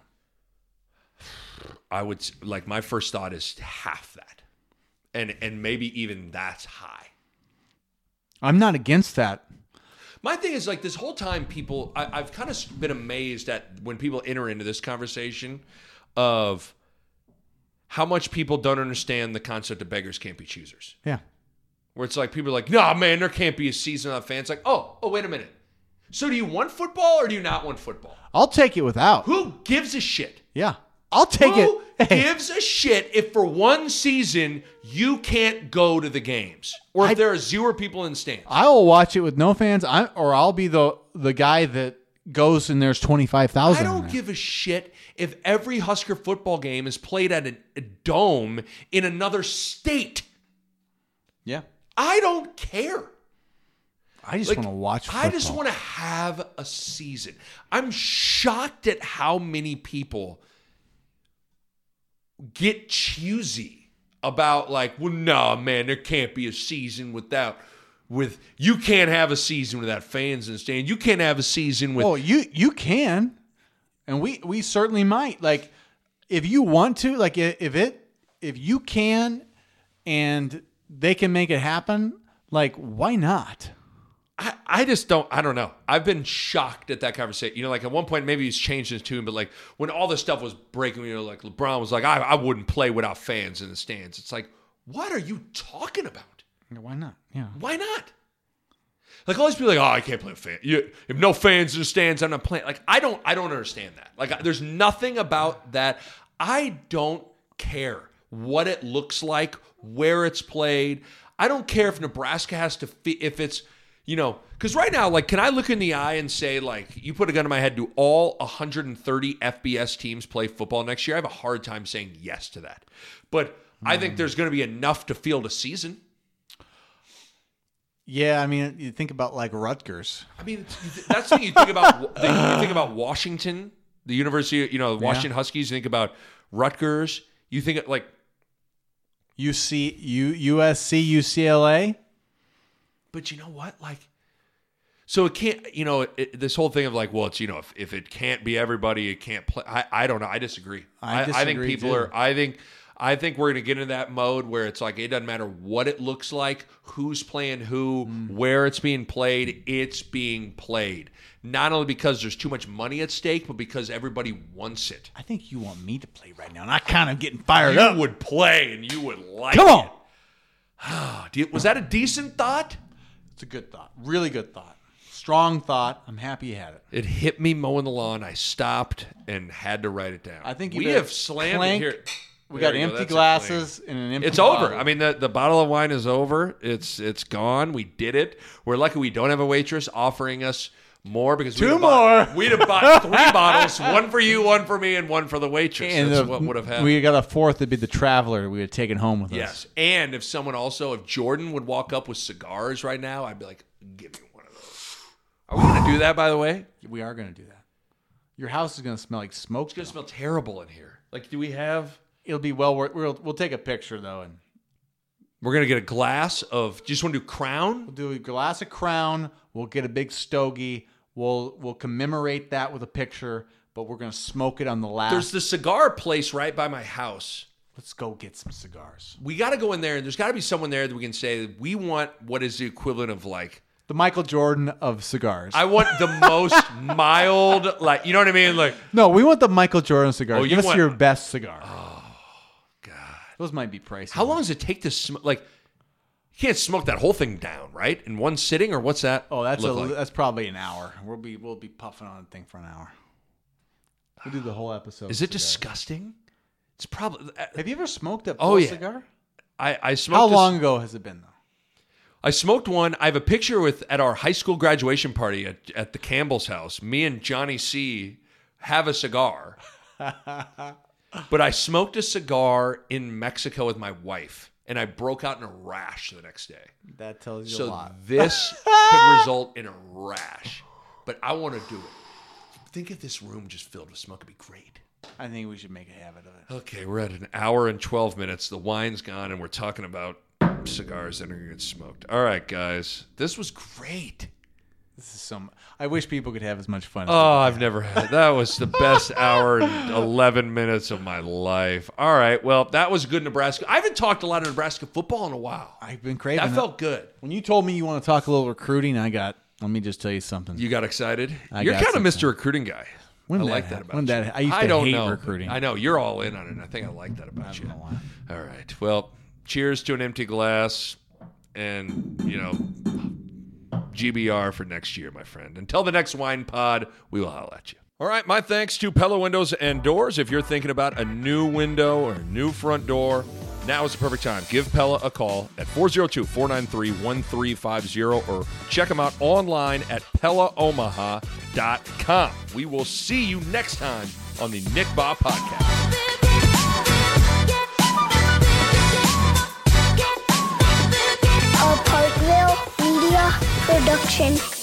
I would like my first thought is half that, and and maybe even that's high. I'm not against that. My thing is like this whole time, people. I, I've kind of been amazed at when people enter into this conversation of how much people don't understand the concept of beggars can't be choosers. Yeah. Where it's like people are like, no, man, there can't be a season without fans. Like, oh, oh, wait a minute. So do you want football or do you not want football? I'll take it without. Who gives a shit? Yeah. I'll take Who it. Who gives a shit if for one season you can't go to the games or if I, there are zero people in the stands? I will watch it with no fans, I, or I'll be the the guy that goes and there's twenty-five thousand. I don't give a shit if every Husker football game is played at a, a dome in another state. Yeah. I don't care. I just Like, want to watch football. I just want to have a season. I'm shocked at how many people get choosy about like, well, no, man, there can't be a season without with you can't have a season without fans in the stand. You can't have a season with Oh, you you can, and we we certainly might. Like, if you want to, like if it if you can, and they can make it happen, like why not? I, I just don't, I don't know. I've been shocked at that conversation. You know, like at one point, maybe he's changed his tune, but like when all this stuff was breaking, you know, like LeBron was like, I, I wouldn't play without fans in the stands. It's like, what are you talking about? Why not? Yeah. Why not? Like all these people are like, oh, I can't play with fans. You, if no fans in the stands, I'm not playing. Like, I don't, I don't understand that. Like there's nothing about that. I don't care what it looks like, where it's played. I don't care if Nebraska has to, fi- if it's, you know, because right now, like, can I look in the eye and say, like, you put a gun to my head, do all one hundred thirty F B S teams play football next year? I have a hard time saying yes to that. But mm. I think there's going to be enough to field a season. Yeah, I mean, you think about, like, Rutgers. I mean, that's the thing you think about. You think about Washington, the University, you know, Washington yeah. Huskies. You think about Rutgers. You think, like, U C, U, U S C, U C L A. But you know what? Like, so it can't, you know, it, this whole thing of like, well, it's, you know, if, if it can't be everybody, it can't play. I, I don't know. I disagree. I, disagree I think people too. are, I think, I think we're going to get into that mode where it's like, it doesn't matter what it looks like, who's playing who, mm. where it's being played, it's being played. Not only because there's too much money at stake, but because everybody wants it. I think you want me to play right now, and I'm kind of getting fired you up. You would play and you would like Come on. it. Do you, was that a decent thought? It's a good thought. Really good thought. Strong thought. I'm happy you had it. It hit me mowing the lawn. I stopped and had to write it down. I think you we have slammed clank. it here. We there got we empty go. glasses and an empty It's bottle. over. I mean, the, the bottle of wine is over. It's it's gone. We did it. We're lucky we don't have a waitress offering us more because two we'd more. Bought, we'd have bought three bottles, one for you, one for me, and one for the waitress. And That's the, what would have happened. We got a fourth that'd be the traveler we had taken home with yes. us. Yes, and if someone also, if Jordan would walk up with cigars right now, I'd be like, give me one of those. Are we going to do that, by the way? We are going to do that. Your house is going to smell like smoke. It's going to smell terrible in here. Like, do we have... It'll be well worth. We'll we'll take a picture though, and we're gonna get a glass of. Do you just want to do Crown? We'll do a glass of Crown. We'll get a big stogie. We'll we'll commemorate that with a picture, but we're gonna smoke it on the last. There's the cigar place right by my house. Let's go get some cigars. We got to go in there, and there's got to be someone there that we can say we want what is the equivalent of like the Michael Jordan of cigars. I want the most mild, like you know what I mean, like no, we want the Michael Jordan cigars. Oh, you Give us want, your best cigar. Oh. Those might be pricey. How long does it take to smoke? Like, you can't smoke that whole thing down, right? In one sitting, or what's that? Oh, that's a, like? that's probably an hour. We'll be we'll be puffing on a thing for an hour. We'll do the whole episode. Is it disgusting? It's probably. Uh, Have you ever smoked a full oh, yeah. cigar? I I smoked. How a, long ago has it been though? I smoked one. I have a picture with at our high school graduation party at at the Campbell's house. Me and Johnny C have a cigar. But I smoked a cigar in Mexico with my wife, and I broke out in a rash the next day. That tells you so a lot. This could result in a rash, but I want to do it. Think if this room just filled with smoke, it'd be great. I think we should make a habit of it. Okay, we're at an hour and twelve minutes. The wine's gone, and we're talking about cigars that are going to get smoked. All right, guys. This was great. This is so. I wish people could have as much fun. as Oh, I've never had. That was the best hour and eleven minutes of my life. All right, well, that was good Nebraska. I haven't talked a lot of Nebraska football in a while. I've been craving. That it. felt good. When you told me you want to talk a little recruiting, I got. Let me just tell you something. You got excited? I You're got kind of something. Mister Recruiting guy. When I did like that that hap- about when you. did that- I used to don't hate know. recruiting. I know. You're all in on it. I think I like that about I you. don't know why. All right. Well, cheers to an empty glass and, you know, G B R for next year, my friend. Until the next wine pod, we will holler at you. All right. My thanks to Pella Windows and Doors. If you're thinking about a new window or a new front door, now is the perfect time. Give Pella a call at four oh two, four nine three, one three five zero or check them out online at pella omaha dot com. We will see you next time on the Nick Bob Podcast. A Parkville Media Production.